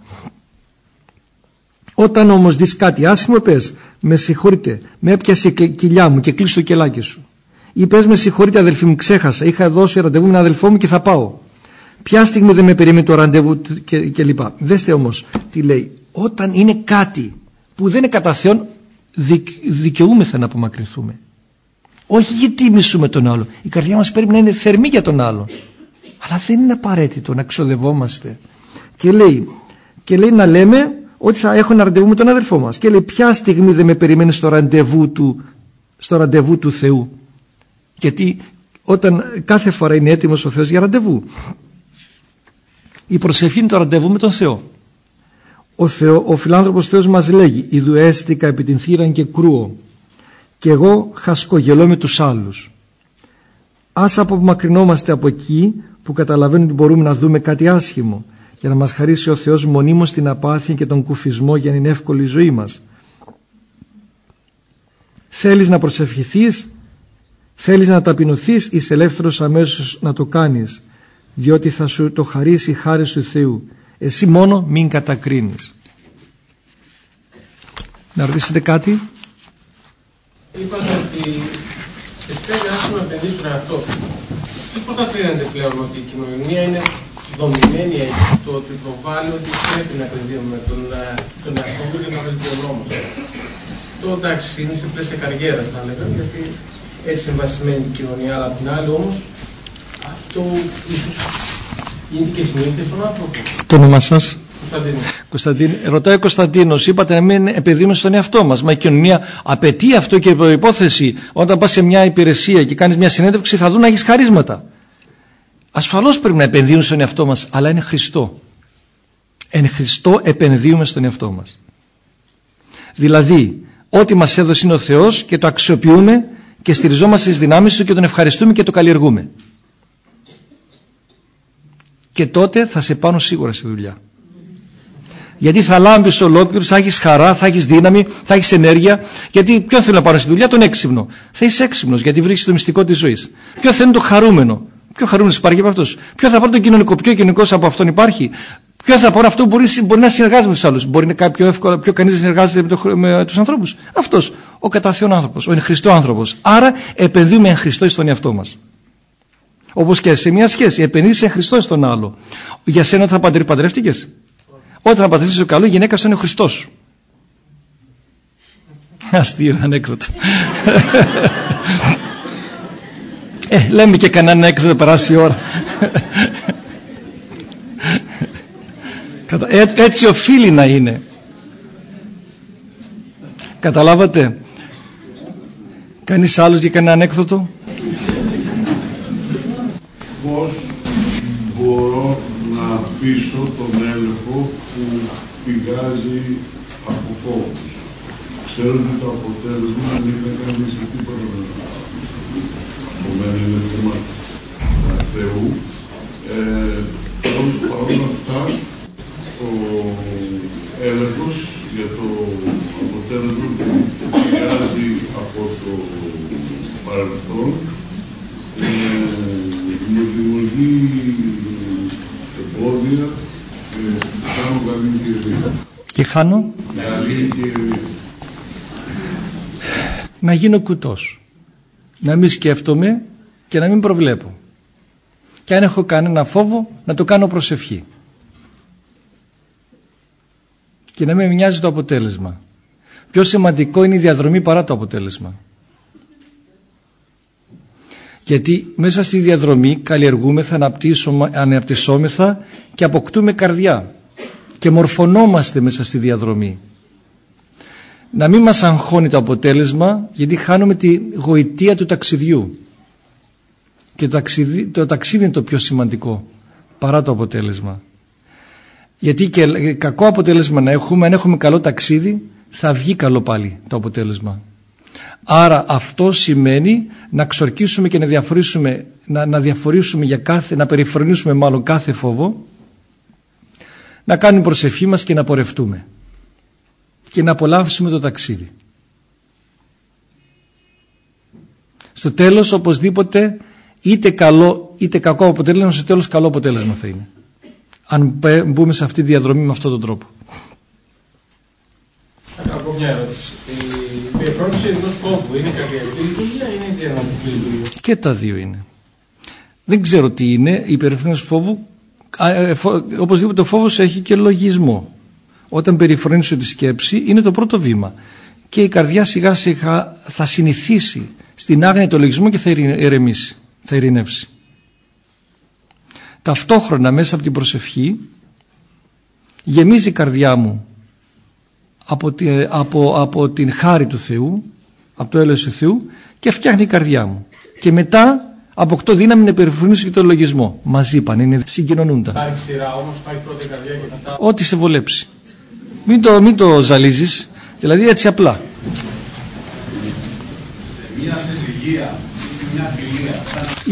Όταν όμως δεις κάτι άσχημο, πες με συγχωρείτε, με έπιασε η κοιλιά μου και κλείσει το κελάκι σου. Ή πες με συγχωρείτε αδελφοί μου, ξέχασα, είχα δώσει ραντεβού με έναν αδελφό μου και θα πάω. Ποια στιγμή δεν με περίμενε το ραντεβού και λοιπά. Δέστε όμως τι λέει. Όταν είναι κάτι που δεν είναι κατά Θεόν, δικαιούμεθα να απομακρυνθούμε. Όχι γιατί μισούμε τον άλλο. Η καρδιά μας πρέπει να είναι θερμή για τον άλλο. Αλλά δεν είναι απαραίτητο να ξοδευόμαστε. Και λέει να λέμε ότι θα έχω ένα ραντεβού με τον αδελφό μας. Και λέει ποια στιγμή δεν με περιμένει στο ραντεβού του Θεού. Γιατί όταν κάθε φορά είναι έτοιμος ο Θεός για ραντεβού. Η προσευχή είναι το ραντεβού με τον Θεό. Ο φιλάνθρωπος Θεός μας λέγει «Ιδου έστηκα επί την θύραν και κρούω και εγώ χασκογελώ με τους άλλους». Ας απομακρυνόμαστε από εκεί που καταλαβαίνουν ότι μπορούμε να δούμε κάτι άσχημο, για να μας χαρίσει ο Θεός μονίμως την απάθεια και τον κουφισμό για να είναι εύκολη η ζωή μας. Θέλεις να προσευχηθείς, θέλεις να ταπεινωθείς, είσαι ελεύθερος αμέσως να το κάνεις, διότι θα σου το χαρίσει η χάρη του Θεού. Εσύ μόνο μην κατακρίνεις. Να ρωτήσετε κάτι. Είπατε ότι σε πρέπει άσχημα να επενδύσεις τον εαυτό σου. Εσείς πώς θα κρίνετε πλέον ότι η κοινωνία είναι δομημένη έτσι στο ότι προβάλλει ότι πρέπει να επενδύουμε τον εαυτό του για να βελτιωνόμαστε. Το εντάξει είναι σε πλαίσια καριέρας θα έλεγα, γιατί έτσι είναι βασισμένη η κοινωνία, αλλά απ' την άλλη όμως αυτό ίσως γίνεται και συνήθεια στον άνθρωπο. Το όνομα σας? Κωνσταντίνο. Ρωτάει ο Κωνσταντίνος, είπατε να μην επενδύουμε στον εαυτό μας. Μα η κοινωνία απαιτεί αυτό και προϋπόθεση. Όταν πας σε μια υπηρεσία και κάνεις μια συνέντευξη, θα δουν να έχεις χαρίσματα. Ασφαλώς πρέπει να επενδύουμε στον εαυτό μας, αλλά είναι Χριστό. Εν Χριστό επενδύουμε στον εαυτό μας. Δηλαδή, ό,τι μας έδωσε είναι ο Θεός και το αξιοποιούμε και στηριζόμαστε στις δυνάμεις του και τον ευχαριστούμε και το καλλιεργούμε. Και τότε θα σε πάνω σίγουρα στη δουλειά. Γιατί θα λάμπεις ολόκληρος, θα έχεις χαρά, θα έχεις δύναμη, θα έχεις ενέργεια. Γιατί ποιον θέλει να πάρω στη δουλειά? Τον έξυπνο. Θα είσαι έξυπνος γιατί βρίσκεις το μυστικό της ζωής. Ποιον θέλει το χαρούμενο? Πιο χαρούμενος υπάρχει από αυτός. Ποιο θα πάρει τον κοινωνικό? Πιο κοινωνικός από αυτόν υπάρχει. Ποιο θα πάρει αυτό που μπορεί να συνεργάζεται με τους άλλους? Μπορεί να πιο εύκολα, πιο κανείς να συνεργάζεται με τους ανθρώπους? Αυτός. Ο κατά Θεόν άνθρωπος. Ο εν Χριστώ άνθρωπος. Άρα επενδύουμε εν Χριστώ στον εαυτό μας. Όπως και σε μια σχέση. Επενδύεις εν Χριστώ στον άλλο. Για σένα θα παντρεύτηκες? Όταν θα παντρευτείς το καλό, η γυναίκα σου είναι ο Χριστός σου. Αστείο ανέκδοτο. Λέμε και κανένα έκδοτο, περάσει η ώρα. Έτσι οφείλει να είναι. Καταλάβατε? Κανείς άλλος για κανένα ανέκδοτο? Πώς μπορώ να πείσω τον έλεγχο που πηγάζει από φόβους? Ξέρω ότι το αποτέλεσμα δεν είναι κανείς σε τίποτα από μένα, είναι θέμα Θεού. Παρ' όλα αυτά, ο έλεγχος για το αποτέλεσμα που πηγάζει από το παρελθόν μου δημιουργεί εμπόδια και κάνω καλή κυρία. Και χάνω? Καλή κυρία. Να γίνω κουτός. Να μην σκέφτομαι και να μην προβλέπω. Και αν έχω κανένα φόβο, να το κάνω προσευχή. Και να μην μοιάζει το αποτέλεσμα. Πιο σημαντικό είναι η διαδρομή παρά το αποτέλεσμα. Γιατί μέσα στη διαδρομή καλλιεργούμεθα, αναπτυσσόμεθα και αποκτούμε καρδιά. Και μορφωνόμαστε μέσα στη διαδρομή. Να μην μας αγχώνει το αποτέλεσμα, γιατί χάνουμε τη γοητεία του ταξιδιού. Και το ταξίδι είναι το πιο σημαντικό παρά το αποτέλεσμα. Γιατί και κακό αποτέλεσμα να έχουμε, αν έχουμε καλό ταξίδι, θα βγει καλό πάλι το αποτέλεσμα. Άρα αυτό σημαίνει να ξορκίσουμε και να διαφορήσουμε για να περιφρονήσουμε μάλλον κάθε φόβο, να κάνουμε προσευχή μας και να πορευτούμε και να απολαύσουμε το ταξίδι. Στο τέλος οπωσδήποτε είτε καλό είτε κακό αποτέλεσμα, στο τέλος καλό αποτέλεσμα θα είναι, αν μπούμε σε αυτή τη διαδρομή με αυτόν τον τρόπο. Από μια ερώτηση. Η περιφρόνηση ενός φόβου είναι καρδιακή λειτουργία ή είναι διανοητική λειτουργία? Και τα δύο είναι. Δεν ξέρω τι είναι η περιφρόνηση φόβου. Οπωσδήποτε ο φόβος έχει και λογισμό. Όταν περιφρονήσω τη σκέψη είναι το πρώτο βήμα. Και η καρδιά σιγά σιγά θα συνηθίσει στην άγνοια του λογισμού και θα ηρεμήσει, θα ειρηνεύσει. Ταυτόχρονα μέσα από την προσευχή γεμίζει η καρδιά μου από την χάρη του Θεού, από το έλεος του Θεού, και φτιάχνει η καρδιά μου. Και μετά αποκτώ δύναμη να περιφρονήσω και το λογισμό. Μαζί πάνε, είναι συγκοινωνούντα. Υπάρχει σειρά όμως, υπάρχει πρώτη καρδιά και μετά. Ό,τι σε βολέψει. Μην το ζαλίζεις, δηλαδή έτσι απλά. Σε μια συζυγία ή σε μια φιλία.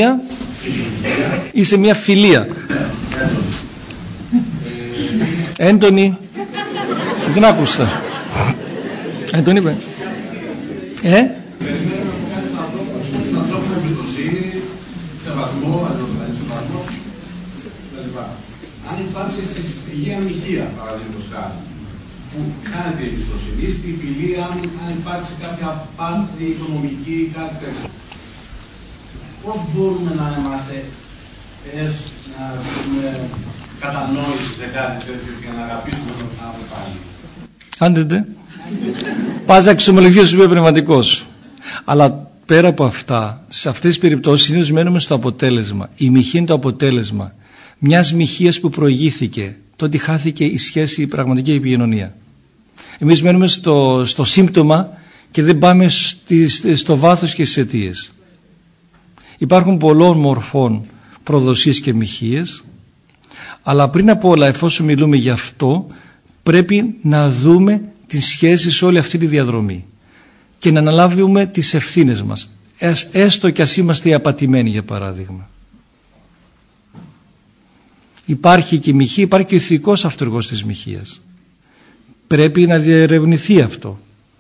Ή σε μια φιλία. Έντονη. Δεν άκουσα. Έντονη είπε. Περιμένουμε κάτι στον ανθρώπου να του έχουμε εμπιστοσύνη, σεβασμό, σεβασμό κτλ. Αν υπάρξει στη υγεία μοιχεία, παραδείγματος χάρη, που χάνεται η εμπιστοσύνη, στη φιλία, αν υπάρξει κάποια απάτη οικονομική ή κάτι τέτοιο, πώς μπορούμε να είμαστε να έχουμε κατανόηση σε κάτι τέτοιο και να αγαπήσουμε τον άνθρωπο πάλι? Άντε, πας να εξομολογηθείς σου πνευματικός. Αλλά πέρα από αυτά, σε αυτές τις περιπτώσεις συνήθως μένουμε στο αποτέλεσμα. Η μοιχεία είναι το αποτέλεσμα μιας μοιχείας που προηγήθηκε, το ότι χάθηκε η σχέση, η πραγματική επικοινωνία. Εμείς μένουμε στο σύμπτωμα και δεν πάμε στο βάθος και στις αιτίες. Υπάρχουν πολλών μορφών προδοσίες και μοιχείες, αλλά πριν από όλα, εφόσον μιλούμε γι' αυτό, πρέπει να δούμε τη σχέση σε όλη αυτή τη διαδρομή και να αναλάβουμε τις ευθύνες μας, έστω και ας είμαστε απατημένοι, για παράδειγμα. Υπάρχει και η μοιχεία, υπάρχει και ο ηθικός αυτοργός της μοιχείας. Πρέπει να διερευνηθεί αυτό.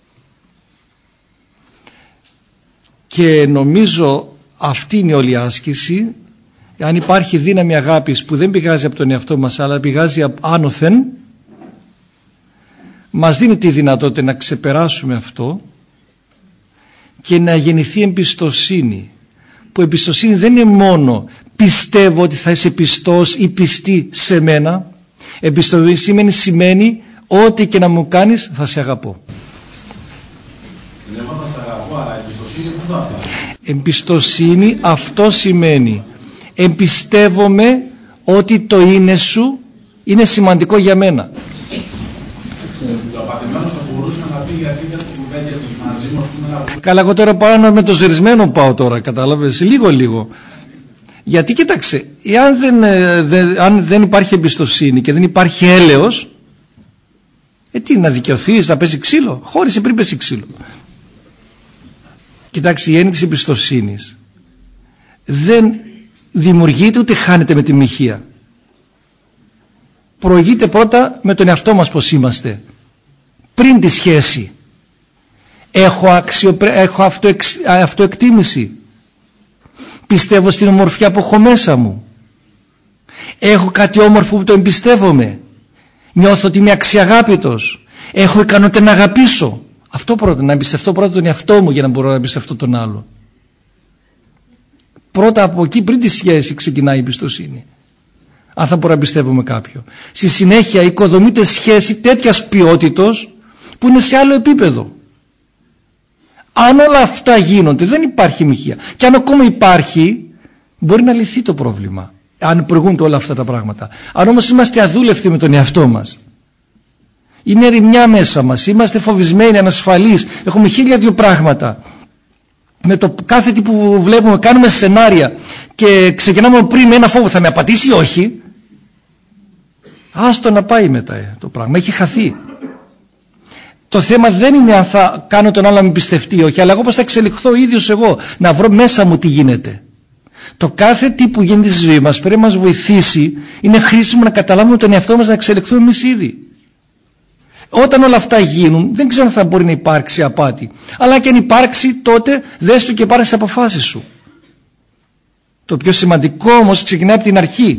Και νομίζω αυτή είναι όλη η άσκηση. Αν υπάρχει δύναμη αγάπης που δεν πηγάζει από τον εαυτό μας αλλά πηγάζει άνωθεν, μας δίνει τη δυνατότητα να ξεπεράσουμε αυτό και να γεννηθεί εμπιστοσύνη, που εμπιστοσύνη δεν είναι μόνο πιστεύω ότι θα είσαι πιστός ή πιστή σε μένα. Εμπιστοσύνη σημαίνει ό,τι και να μου κάνεις θα σε αγαπώ. Εμπιστοσύνη αυτό σημαίνει εμπιστεύομαι ότι το είναι σου είναι σημαντικό για μένα. Καλά, εγώ τώρα πάω με το ζερισμένο πάω τώρα, κατάλαβες, λίγο. Γιατί κοίταξε, αν δεν υπάρχει εμπιστοσύνη και δεν υπάρχει έλεος, τι να δικαιωθείς, να πέσει ξύλο? Χώρισε πριν πέσει ξύλο. Κοιτάξτε, η έννοια της εμπιστοσύνης δεν δημιουργείται ούτε χάνεται με τη μοιχεία. Προηγείται πρώτα με τον εαυτό μας πως είμαστε, πριν τη σχέση. Έχω αυτοεκτίμηση, πιστεύω στην ομορφιά που έχω μέσα μου, έχω κάτι όμορφο που το εμπιστεύομαι, νιώθω ότι είμαι αξιαγάπητος, έχω ικανότητα να αγαπήσω. Αυτό πρώτα, να εμπιστευτώ πρώτα τον εαυτό μου για να μπορώ να εμπιστευτώ τον άλλο. Πρώτα από εκεί, πριν τη σχέση, ξεκινάει η εμπιστοσύνη, αν θα μπορώ να εμπιστεύομαι κάποιον. Στη συνέχεια οικοδομείται σχέση τέτοιας ποιότητος που είναι σε άλλο επίπεδο. Αν όλα αυτά γίνονται, δεν υπάρχει μοιχεία. Και αν ακόμα υπάρχει, μπορεί να λυθεί το πρόβλημα, αν προηγούνται όλα αυτά τα πράγματα. Αν όμως είμαστε αδούλευτοι με τον εαυτό μας, είναι ερημιά μέσα μας, είμαστε φοβισμένοι, ανασφαλείς, έχουμε 1002 πράγματα, με το κάθε τι που βλέπουμε κάνουμε σενάρια και ξεκινάμε πριν με ένα φόβο, θα με απατήσει ή όχι, άστο να πάει μετά το πράγμα, έχει χαθεί. Το θέμα δεν είναι αν θα κάνω τον άλλο να με πιστευτεί ή όχι, αλλά εγώ πώς θα εξελιχθώ ο ίδιος εγώ, να βρω μέσα μου τι γίνεται. Το κάθε τι που γίνεται στη ζωή μας πρέπει να μας βοηθήσει, είναι χρήσιμο να καταλάβουμε τον εαυτό μας, να εξελιχθούμε εμείς ήδη. Όταν όλα αυτά γίνουν, δεν ξέρω αν θα μπορεί να υπάρξει απάτη. Αλλά και αν υπάρξει, τότε δες το και πάρε τις αποφάσεις σου. Το πιο σημαντικό όμως ξεκινάει από την αρχή.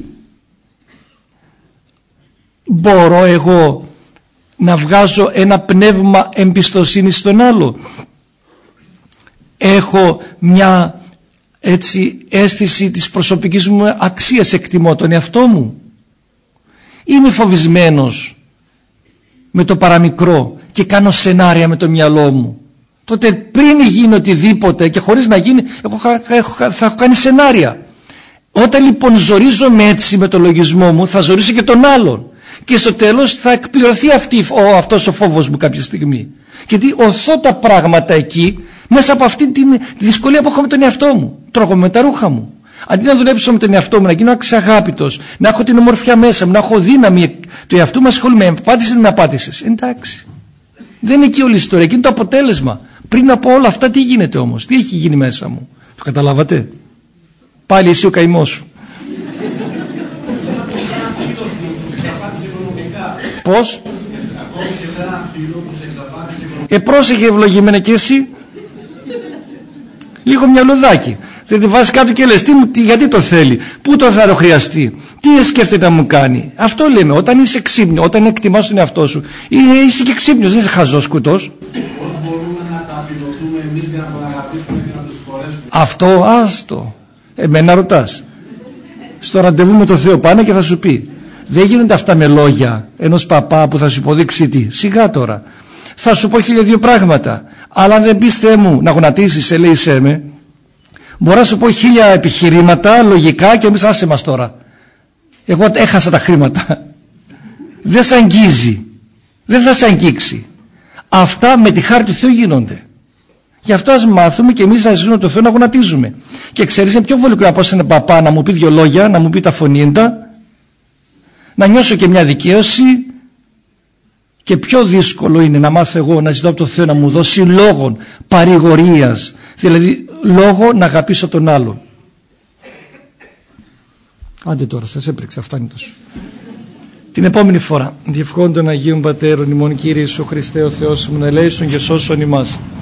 Μπορώ εγώ να βγάζω ένα πνεύμα εμπιστοσύνης στον άλλο? Έχω μια έτσι αίσθηση της προσωπικής μου αξίας, εκτιμώ τον εαυτό μου? Είμαι φοβισμένος με το παραμικρό και κάνω σενάρια με το μυαλό μου? Τότε πριν γίνει οτιδήποτε και χωρίς να γίνει, θα έχω κάνει σενάρια. Όταν λοιπόν ζορίζομαι έτσι με το λογισμό μου, θα ζορίσω και τον άλλον. Και στο τέλος θα εκπληρωθεί αυτός ο φόβος μου κάποια στιγμή. Γιατί οθώ τα πράγματα εκεί μέσα από αυτή τη δυσκολία που έχω με τον εαυτό μου. Τρώγω με τα ρούχα μου. Αντί να δουλέψω με τον εαυτό μου, να γίνω αξιαγάπητος, να έχω την ομορφιά μέσα μου, να έχω δύναμη του εαυτού μου, ασχολούμαι. Απάτησες ή δεν απάτησες? Εντάξει. Δεν είναι εκεί όλη η ιστορία, εκεί είναι το αποτέλεσμα. Πριν από όλα αυτά τι γίνεται όμως? Τι έχει γίνει μέσα μου? Το καταλάβατε? Πάλι εσύ ο καημός σου. Πώς? Πρόσεχε ευλογημένα και εσύ. Λίγο μυαλουδάκι. Δεν τη βάζεις κάτω και λες γιατί το θέλει, πού το θα το χρειαστεί, τι σκέφτεται να μου κάνει. Αυτό λέμε, όταν είσαι ξύπνιο, όταν εκτιμάς τον εαυτό σου, είσαι και ξύπνιος, δεν είσαι χαζός κουτός. Πώς μπορούμε να ταπεινωθούμε εμείς για να τον αγαπήσουμε και να τον συγχωρέσουμε? Αυτό άστο. Εμένα ρωτάς. Στο ραντεβού με το Θεό πάνε και θα σου πει. Δεν γίνονται αυτά με λόγια ενός παπά που θα σου υποδείξει τι. Σιγά τώρα. Θα σου πω 1002 πράγματα. Αλλά αν δεν πεις Θεέ μου να γονατίσεις, ελέησέ με, μπορώ να σου πω 1000 επιχειρήματα λογικά και εμείς άσε μας τώρα. Εγώ έχασα τα χρήματα. Δεν σ' αγγίζει. Δεν θα σ' αγγίξει. Αυτά με τη χάρη του Θεού γίνονται. Γι' αυτό ας μάθουμε και εμείς να ζήσουμε το Θεό, να γονατίζουμε. Και ξέρεις, είναι πιο βολικό να πω σε έναν παπά να μου πει 2 λόγια, να μου πει τα φωνήντα, να νιώσω και μια δικαίωση, και πιο δύσκολο είναι να μάθω εγώ να ζητώ από το Θεό να μου δώσει λόγων παρηγορίας, δηλαδή λόγο να αγαπήσω τον άλλον. Άντε τώρα, σας έπρεξα, φτάνει τόσο. Την επόμενη φορά, διευχών των Αγίων Πατέρων ημών, Κύριε Ιησού Χριστέ ο Θεός μου, να ελέησον και σώσον ημάς.